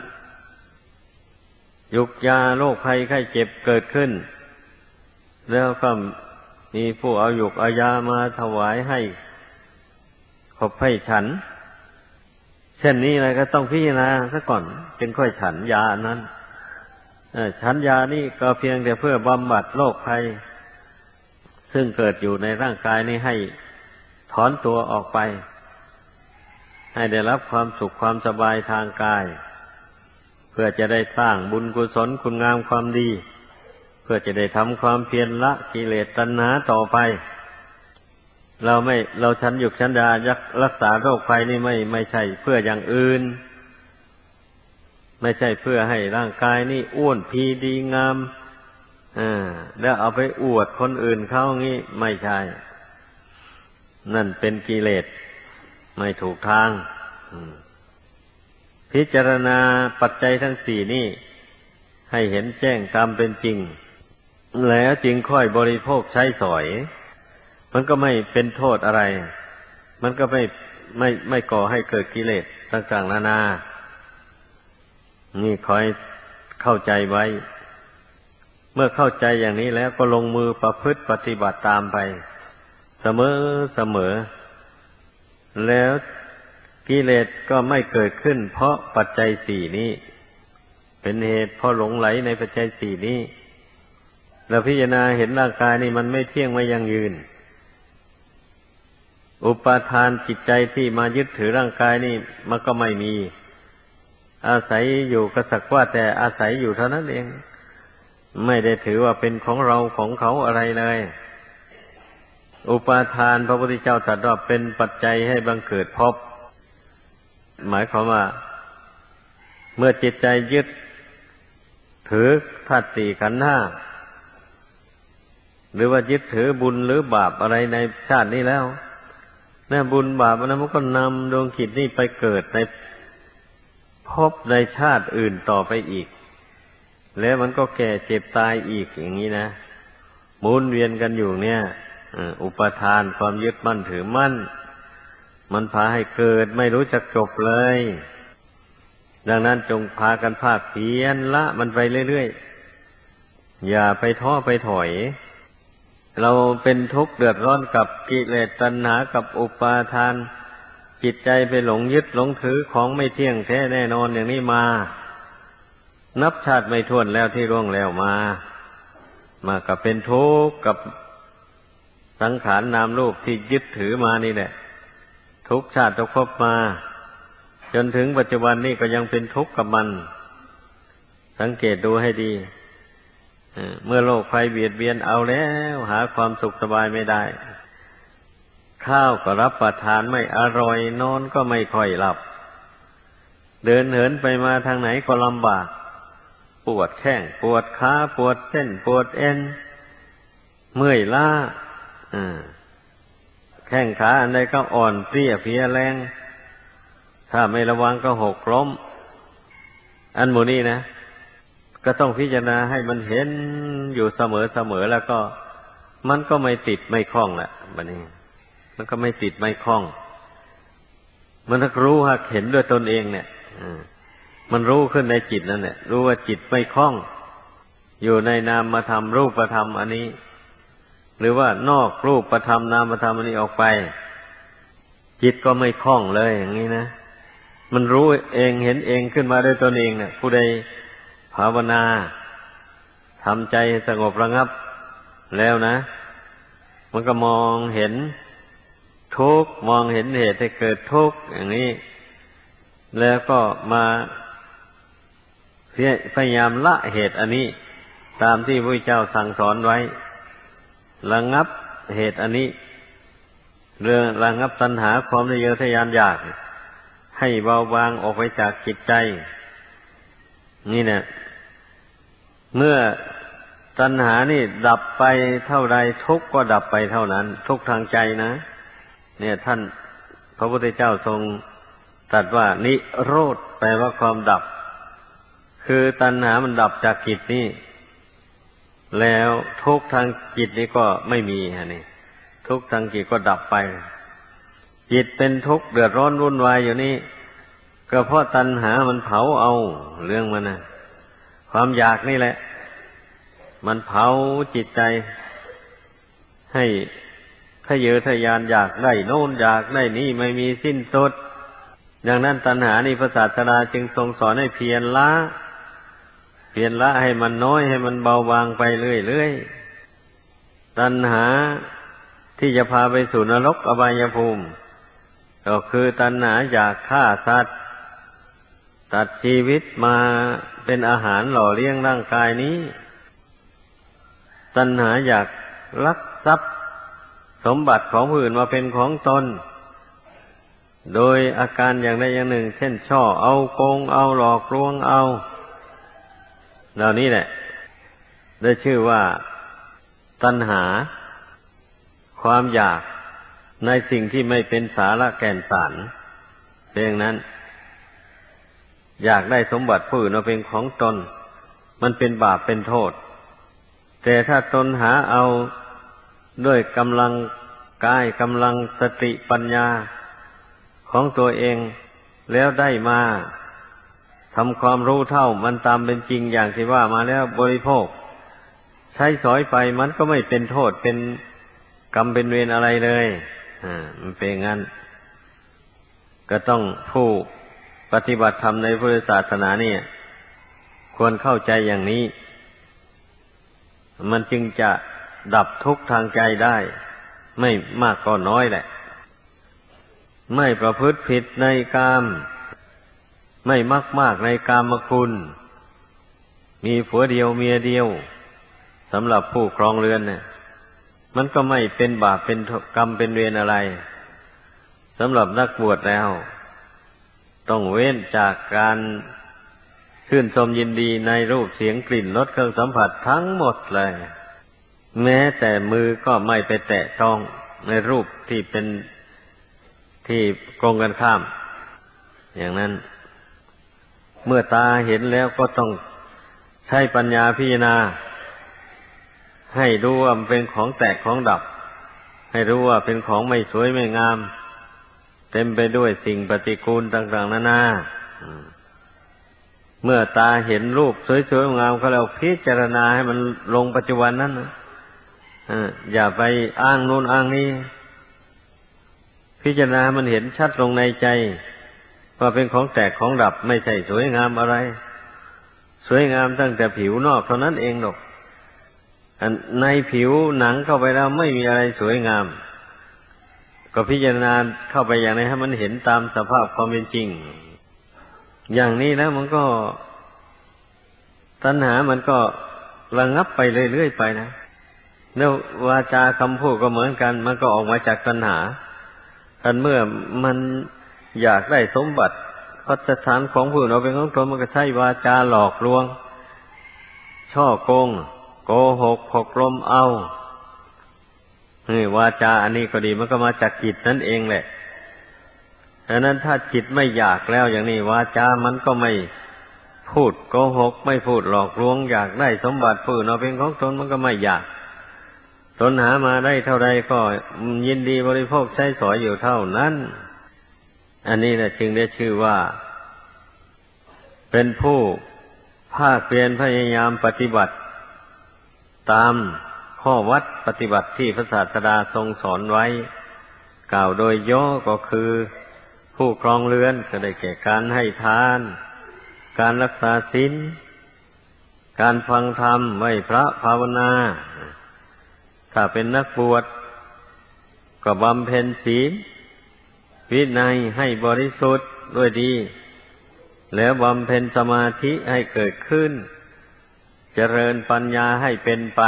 ยุกยาโรคภัยไข้เจ็บเกิดขึ้นแล้วก็มีผู้เอายุกเอายามาถวายให้ขบให้ฉันเช่นนี้อะไรก็ต้องพิจารณาซะก่อนจึงค่อยฉันยานั้นฉันยานี่ก็เพียงแต่เพื่อบำบัดโรคภัยซึ่งเกิดอยู่ในร่างกายนี้ให้ถอนตัวออกไปให้ได้รับความสุขความสบายทางกายเพื่อจะได้สร้างบุญกุศลคุณงามความดีเพื่อจะได้ทำความเพียรละกิเลสตัณหาต่อไปเราไม่เราฉันหยุกฉันยายักรักษาโรคภัยนี่ไม่ไม่ใช่เพื่ออย่างอื่นไม่ใช่เพื่อให้ร่างกายนี่อ้วนพีดีงามอ่าแล้วเอาไปอวดคนอื่นเขางี้ไม่ใช่นั่นเป็นกิเลสไม่ถูกทางพิจารณาปัจจัยทั้งสี่นี่ให้เห็นแจ้งตามเป็นจริงแล้วจึงค่อยบริโภคใช้สอยมันก็ไม่เป็นโทษอะไรมันก็ไม่ไม่ไม่ก่อให้เกิดกิเลสต่างๆนานานี่คอยเข้าใจไว้เมื่อเข้าใจอย่างนี้แล้วก็ลงมือประพฤติปฏิบัติตามไปเสมอเสมอแล้วกิเลสก็ไม่เกิดขึ้นเพราะปัจจัยสี่นี้เป็นเหตุเพราะหลงไหลในปัจจัยสี่นี้เราพิจารณาเห็นร่างกายนี่มันไม่เที่ยงไม่ยั่งยืนอุปาทานจิตใจที่มายึดถือร่างกายนี่มันก็ไม่มีอาศัยอยู่ก็สักว่าแต่อาศัยอยู่เท่านั้นเองไม่ได้ถือว่าเป็นของเราของเขาอะไรเลยอุปาทานพระพุทธเจ้าตรัสว่าเป็นปัจจัยให้บังเกิดภพหมายความว่าเมื่อจิตใจยึดถือธาตุสี่ขันธ์ห้าหรือว่ายึดถือบุญหรือบาปอะไรในชาตินี้แล้วนั่นบุญบาปนั้นมันก็นำดวงจิตนี่ไปเกิดในภพในชาติอื่นต่อไปอีกแล้วมันก็แก่เจ็บตายอีกอย่างนี้นะหมุนเวียนกันอยู่เนี่ยอุปทานความยึดมั่นถือมั่นมันพาให้เกิดไม่รู้จักจบเลยดังนั้นจงพากันภาคเพียรละมันไปเรื่อยๆอย่าไปท้อไปถอยเราเป็นทุกข์เดือดร้อนกับกิเลสตัณหากับอุปาทานจิตใจไปหลงยึดหลงถือของไม่เที่ยงแท้แน่นอนอย่างนี้มานับชาติไม่ถ้วนแล้วที่ร่วงแล้วมามาก็เป็นทุกข์กับสังขารนามรูปที่ยึดถือมานี่แหละทุกชาติทุกภพมาจนถึงปัจจุบันนี้ก็ยังเป็นทุกข์กับมันสังเกตดูให้ดีเมื่อโลกภัยเบียดเบียนเอาแล้วหาความสุขสบายไม่ได้ข้าวก็รับประทานไม่อร่อยนอนก็ไม่ค่อยหลับเดินเหินไปมาทางไหนก็ลำบากปวดแข้งปวดขาปวดเส้นปวดเอ็นเมื่อยล้าแข้งขาอันใดก็อ่อนเปรี้ยเพลียแรงถ้าไม่ระวังก็หกล้มอันหมู่นี้นะก็ต้องพิจารณาให้มันเห็นอยู่เสมอเสมอแล้วก็มันก็ไม่ติดไม่คล้องแหละบัดนี้มันก็ไม่ติดไม่คล้องมันถ้ารู้หักเห็นด้วยตนเองเนี่ยมันรู้ขึ้นในจิตนั่นแหละรู้ว่าจิตไม่คล้องอยู่ในนามธรรมรูปธรรมอันนี้หรือว่านอกรูปธรรมนามธรรมอันนี้ออกไปจิตก็ไม่คล้องเลยอย่างนี้นะมันรู้เองเห็นเองขึ้นมาด้วยตนเองเนี่ยผู้ใดภาวนาทำใจสงบระงับแล้วนะมันก็มองเห็นทุกข์มองเห็นเหตุให้เกิดทุกข์อย่างนี้แล้วก็มาพยายามละเหตุอันนี้ตามที่พระพุทธเจ้าสั่งสอนไว้ระงับเหตุอันนี้เรื่องระงับตัณหาความทะเยอทะยานอยากให้เบาบางออกไปจากจิตใจนี่เนี่ยเมื่อตัณหานี่ดับไปเท่าใดทุกข์ก็ดับไปเท่านั้นทุกข์ทางใจนะเนี่ยท่านพระพุทธเจ้าทรงตรัสว่านิโรธแปลว่าความดับคือตัณหามันดับจากจิตนี่แล้วทุกข์ทางจิตนี่ก็ไม่มีฮะนี่ทุกข์ทางจิตก็ดับไปจิตเป็นทุกข์เดือดร้อนวุ่นวายอยู่นี่ก็เพราะตัณหามันเผาเอาเรื่องมันนะความอยากนี่แหละมันเผาจิตใจให้ทะเยอทะยานอยากได้โน่นอยากได้นี่ไม่มีสิ้นสุดดังนั้นตัณหานี่พระศาสดาจึงทรงสอนให้เพียรละเพียรละให้มันน้อยให้มันเบาบางไปเรื่อยๆตัณหาที่จะพาไปสู่นรกอบายภูมิก็คือตัณหาอยากฆ่าสัตว์ตัดชีวิตมาเป็นอาหารหล่อเลี้ยงร่างกายนี้ตัณหาอยากลักทรัพย์สมบัติของผู้อื่นมาเป็นของตนโดยอาการอย่างใดอย่างหนึ่งเช่นช่อเอาโกงเอาหลอกลวงเอาเหล่านี้แหละได้ชื่อว่าตัณหาความอยากในสิ่งที่ไม่เป็นสาระแก่นสารเพียงนั้นอยากได้สมบัติผู้อื่นมาเป็นของตนมันเป็นบาปเป็นโทษแต่ถ้าตนหาเอาด้วยกำลังกายกำลังสติปัญญาของตัวเองแล้วได้มาทำความรู้เท่ามันตามเป็นจริงอย่างที่ว่ามาแล้วบริโภคใช้สอยไปมันก็ไม่เป็นโทษเป็นกรรมเป็นเวรอะไรเลยอ่ามันเป็นงั้นก็ต้องผู้ปฏิบัติธรรมในพุทธศาสนาเนี่ยควรเข้าใจอย่างนี้มันจึงจะดับทุกข์ทางใจได้ไม่มากก็น้อยแหละไม่ประพฤติผิดในกามไม่มักมากในกามคุณมีผัวเดียวเมียเดียวสำหรับผู้ครองเรือนเนี่ยมันก็ไม่เป็นบาปเป็นกรรมเป็นเวรอะไรสำหรับนักบวชแล้วต้องเว้นจากการชื่นชมยินดีในรูปเสียงกลิ่นรสเครื่องสัมผัสทั้งหมดเลยแม้แต่มือก็ไม่ไปแตะต้องในรูปที่เป็นที่ตรงกันข้ามอย่างนั้นเมื่อตาเห็นแล้วก็ต้องใช้ปัญญาพิจารณาให้รู้ว่ามันเป็นของแตกของดับให้รู้ว่าเป็นของไม่สวยไม่งามเต็มไปด้วยสิ่งปฏิกูลต่างๆนานาเมื่อตาเห็นรูปสวยๆงามก็แล้วพิจารณาให้มันลงปัจจุบันนั้นอย่าไปอ้างโน้นอ้างนี้พิจารณามันเห็นชัดลงในใจว่าเป็นของแตกของดับไม่ใช่สวยงามอะไรสวยงามตั้งแต่ผิวนอกเท่านั้นเองหรอกในผิวหนังเข้าไปแล้วไม่มีอะไรสวยงามก็พิจารณาเข้าไปอย่างนี้ให้มันเห็นตามสภาพความเป็นจริงอย่างนี้แล้วมันก็ตัณหามันก็ระงับไปเรื่อยๆไปนะแล้ววาจาคำพูดก็เหมือนกันมันก็ออกมาจากตัณหาอันเมื่อมันอยากได้สมบัติพัฒฐานของผู้อื่นเอาเป็นของตนมันก็ใช้วาจาหลอกลวงช่อโกงโกหกหกลมเอานี่วาจาอันนี้ก็ดีมันก็มาจากจิตนั่นเองแหละดังนั้นถ้าจิตไม่อยากแล้วอย่างนี้วาจามันก็ไม่พูดโกหกไม่พูดหลอกลวงอยากได้สมบัติผู้อื่นเอาเป็นของตนมันก็ไม่อยากตนหามาได้เท่าใดก็ยินดีบริโภคใช้สอยอยู่เท่านั้นอันนี้แหละจึงได้ชื่อว่าเป็นผู้ภาคเพียรพยายามปฏิบัติตามข้อวัดปฏิบัติที่พระศาสดาทรงสอนไว้กล่าวโดยย่อก็คือผู้ครองเรือนก็ได้แก่การให้ทานการรักษาศีลการฟังธรรมไหว้พระภาวนาถ้าเป็นนักบวชก็บำเพ็ญศีลวินัยให้บริสุทธิ์ด้วยดีแล้วบำเพ็ญสมาธิให้เกิดขึ้นเจริญปัญญาให้เป็นไป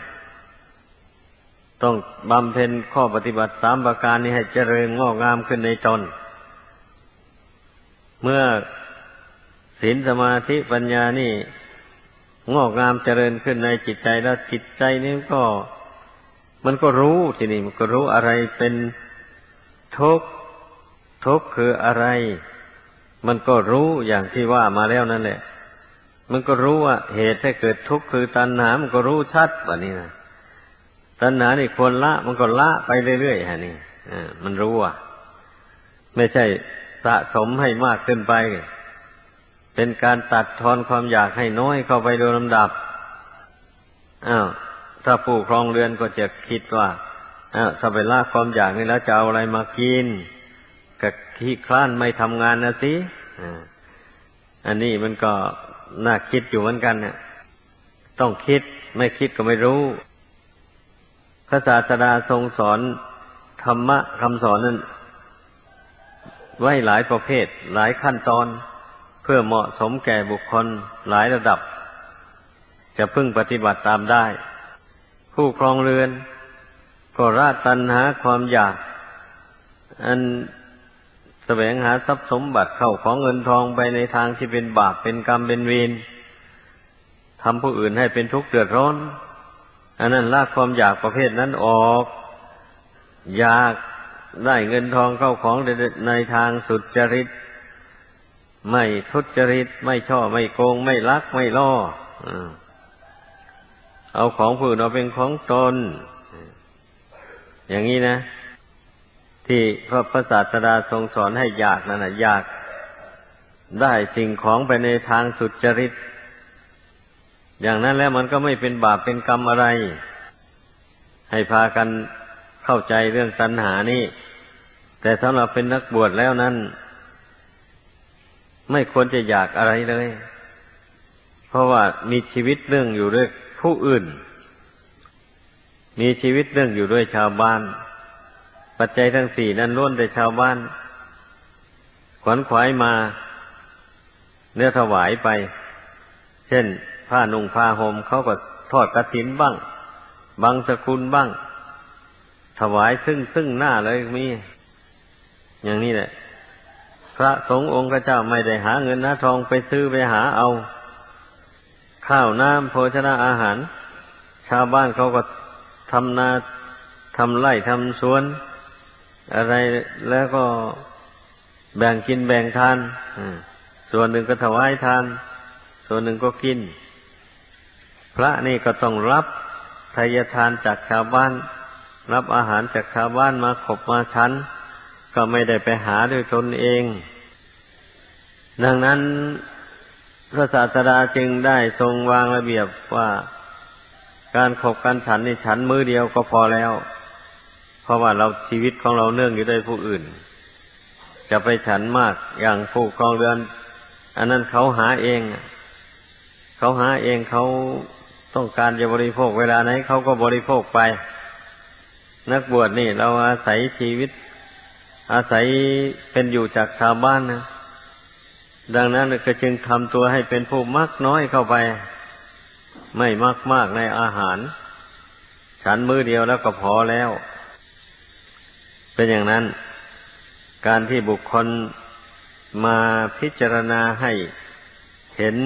ต้องบำเพ็ญข้อปฏิบัติสามประการนี้ให้เจริญงอกงามขึ้นในตนเมื่อศศีลสมาธิปัญญานี่งอกงามเจริญขึ้นในจิตใจแล้วจิตใจนี่ก็มันก็รู้ทีนี้มันก็รู้อะไรเป็นทุกข์ทุกข์คืออะไรมันก็รู้อย่างที่ว่ามาแล้วนั่นแหละมันก็รู้ว่าเหตุให้เกิดทุกข์คือตัณหามันก็รู้ชัดแบบนี้นะตัณหานี่ควรละมันก็ละไปเรื่อยๆฮะนี่อ่ามันรู้อ่ะไม่ใช่สะสมให้มากขึ้นไปเป็นการตัดทอนความอยากให้น้อยเข้าไปโดยลำดับอ้าวถ้าผู้ครองเรือนก็จะคิดว่าอ้าวถ้าไปละความอยากนี่แล้วจะเอาอะไรมากินก็ขี้คลานไม่ทำงานนะสิอ่าอันนี้มันก็น่าคิดอยู่เหมือนกันเนี่ยต้องคิดไม่คิดก็ไม่รู้พระศาสดาทรงสอนธรรมะคำสอนนั้นไว้หลายประเภทหลายขั้นตอนเพื่อเหมาะสมแก่บุคคลหลายระดับจะพึงปฏิบัติตามได้ผู้ครองเรือนก็ละตัณหาความอยากอันแสวงหาทรัพย์สมบัติเข้าของเงินทองไปในทางที่เป็นบาปเป็นกรรมเป็นเวรทำผู้อื่นให้เป็นทุกข์เดือดร้อนอันนั้นละความอยากประเภทนั้นออกอยากได้เงินทองเข้าของในทางสุจริตไม่ทุจริตไม่ช่อไม่โกงไม่ลักไม่ล่อเอาของผู้อื่นเอาเป็นของตนอย่างนี้นะที่พระพุทธศาสดาทรงสอนให้อยากนั่นน่ะอยากได้สิ่งของไปในทางสุจริตอย่างนั้นแล้วมันก็ไม่เป็นบาปเป็นกรรมอะไรให้พากันเข้าใจเรื่องตัณหานี่แต่สำหรับเป็นนักบวชแล้วนั้นไม่ควรจะอยากอะไรเลยเพราะว่ามีชีวิตเรื่องอยู่ด้วยผู้อื่นมีชีวิตเรื่องอยู่ด้วยชาวบ้านปัจจัยทั้งสี่นั้นล้วนแต่ชาวบ้านขวนขวายมาเนื้อถวายไปเช่นผ้านุ่งผ้าห่มเขาก็ทอดกฐินบ้างบังสกุลบ้างถวายซึ่งซึ่งหน้าเลยมีอย่างนี้แหละพระสงฆ์องค์เจ้าไม่ได้หาเงินหาทองไปซื้อไปหาเอาข้าวน้ำโภชนาอาหารชาวบ้านเขาก็ทำนาทำไร่ทำสวนอะไรแล้วก็แบ่งกินแบ่งทานส่วนหนึ่งก็ถวายทานส่วนหนึ่งก็กินพระนี่ก็ต้องรับทายทานจากชาวบ้านรับอาหารจากชาวบ้านมาขบมาฉันก็ไม่ได้ไปหาด้วยตนเองดังนั้นพระศาสดาจึงได้ทรงวางระเบียบว่าการขบการฉันนี่ฉันมื้อเดียวก็พอแล้วเพราะว่าเราชีวิตของเราเนื่องอยู่ด้วยผู้อื่นจะไปฉันมากอย่างผู้ครองเรือนอันนั้นเขาหาเองเขาหาเองเขาต้องการจะบริโภคเวลาไหนเขาก็บริโภคไปนักบวชนี่เราอาศัยชีวิตอาศัยเป็นอยู่จากชาวบ้านนะดังนั้นก็จึงทำตัวให้เป็นผู้มักน้อยเข้าไปไม่มากมากในอาหารฉันมื้อเดียวแล้วก็พอแล้วเป็นอย่างนั้นการที่บุคคลมาพิจารณาให้เห็น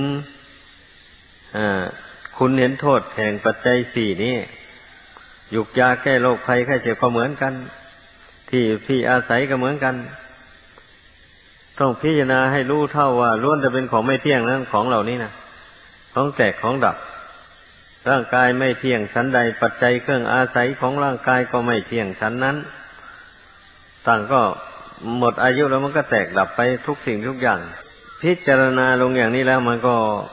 คุณเห็นโทษแห่งปัจจัยสี่นี้ยุกยาแก้โรคภัยไข้เจ็บก็เหมือนกันที่ที่อาศัยก็เหมือนกันต้องพิจารณาให้รู้เท่าว่าล้วนจะเป็นของไม่เที่ยงนั้นของเหล่านี้นะของแตกของดับร่างกายไม่เที่ยงชั้นใดปัจจัยเครื่องอาศัยของร่างกายก็ไม่เที่ยงชั้นนั้นต่างก็หมดอายุแล้วมันก็แตกดับไปทุกสิ่งทุกอย่างพิจารณาลงอย่างนี้แล้วมันก็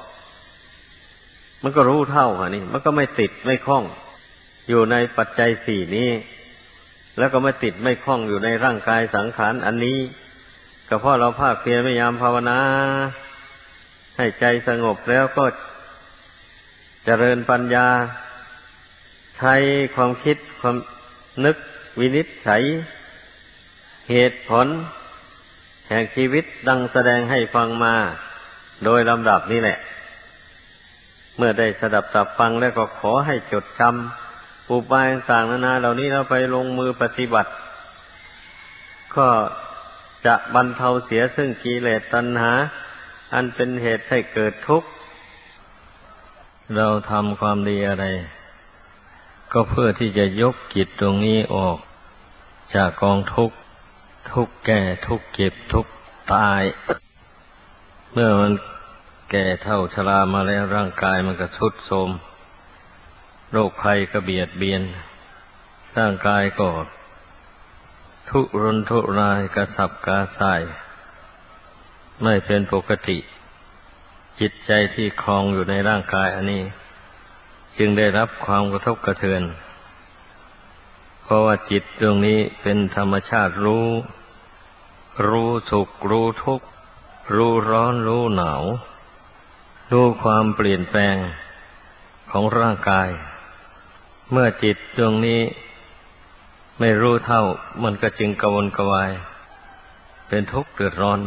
มันก็รู้เท่าค่ะนี่มันก็ไม่ติดไม่คล้องอยู่ในปัจจัยสี่นี้แล้วก็ไม่ติดไม่คล้องอยู่ในร่างกายสังขารอันนี้ก็เพราะเราภาคเพียรพยายามภาวนาให้ใจสงบแล้วก็เจริญปัญญาใช้ความคิดความนึกวินิจฉัยเหตุผลแห่งชีวิตดังแสดงให้ฟังมาโดยลำดับนี้แหละเมื่อได้สดับตับฟังแล้วก็ขอให้จดจำอุบายต่างๆนานาเหล่านี้เราไปลงมือปฏิบัติก็จะบรรเทาเสียซึ่งกิเลสตัณหาอันเป็นเหตุให้เกิดทุกข์เราทำความดีอะไรก็เพื่อที่จะยกจิตตรงนี้ออกจากกองทุกข์ทุกข์แก่ทุกข์เจ็บทุกข์ตายเมื่อมันแก่เฒ่าชรามาแล้วร่างกายมันก็ทรุดโทรมโรคภัยก็เบียดเบียนร่างกายก็ทุรนทุรายกระสับกระส่ายไม่เป็นปกติจิตใจที่คลองอยู่ในร่างกายอันนี้จึงได้รับความกระทบกระเทือนเพราะว่าจิตตรงนี้เป็นธรรมชาติรู้รู้สุขรู้ทุกข์รู้ร้อนรู้หนาวรู้ความเปลี่ยนแปลงของร่างกายเมื่อจิตดวงนี้ไม่รู้เท่ามันก็จึงกระวนกระวายเป็นทุกข์เดือดร้อน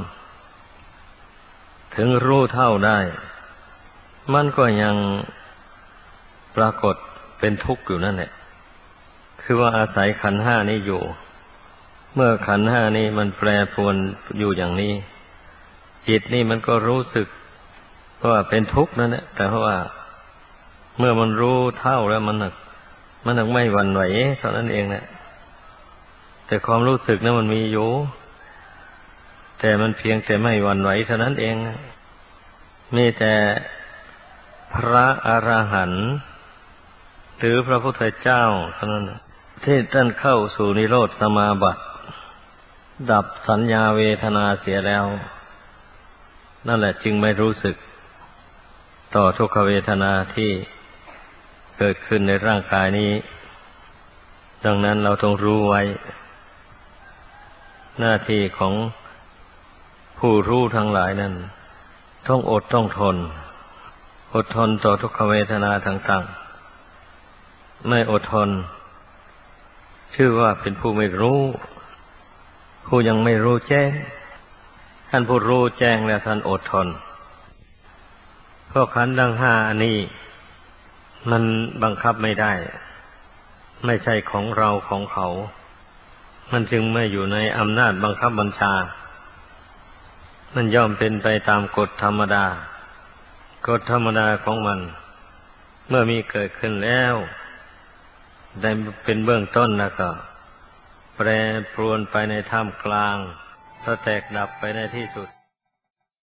ถึงรู้เท่าได้มันก็ยังปรากฏเป็นทุกข์อยู่นั่นแหละคือว่าอาศัยขันธ์ห้านี้อยู่เมื่อขันธ์ห้านี้มันแปรปรวนอยู่อย่างนี้จิตนี่มันก็รู้สึกว่าเป็นทุกข์นั่นแหละแต่ว่าเมื่อมันรู้เท่าแล้วมันมันถึงไม่หวั่นไหวเท่านั้นเองแหละแต่ความรู้สึกนั้นมันมีอยู่แต่มันเพียงแต่ไม่หวั่นไหวเท่านั้นเองมีแต่พระอรหันต์หรือพระพุทธเจ้าเท่านั้นที่ท่านเข้าสู่นิโรธสมาบัติดับสัญญาเวทนาเสียแล้วนั่นแหละจึงไม่รู้สึกต่อทุกขเวทนาที่เกิดขึ้นในร่างกายนี้ดังนั้นเราต้องรู้ไว้หน้าที่ของผู้รู้ทั้งหลายนั้นต้องอดต้องทนอดทนต่อทุกขเวทนาต่างๆไม่อดทนชื่อว่าเป็นผู้ไม่รู้ผู้ยังไม่รู้แจ้งท่านผู้รู้แจ้งแล้วท่านอดทนเพราะขันธ์ทั้งห้าอันนี้มันบังคับไม่ได้ไม่ใช่ของเราของเขามันจึงไม่อยู่ในอำนาจบังคับบัญชามันย่อมเป็นไปตามกฎธรรมดากฎธรรมดาของมันเมื่อมีเกิดขึ้นแล้วได้เป็นเบื้องต้นแล้วก็แปรปรวนไปในท่ามกลางแล้วแตกดับไปในที่สุด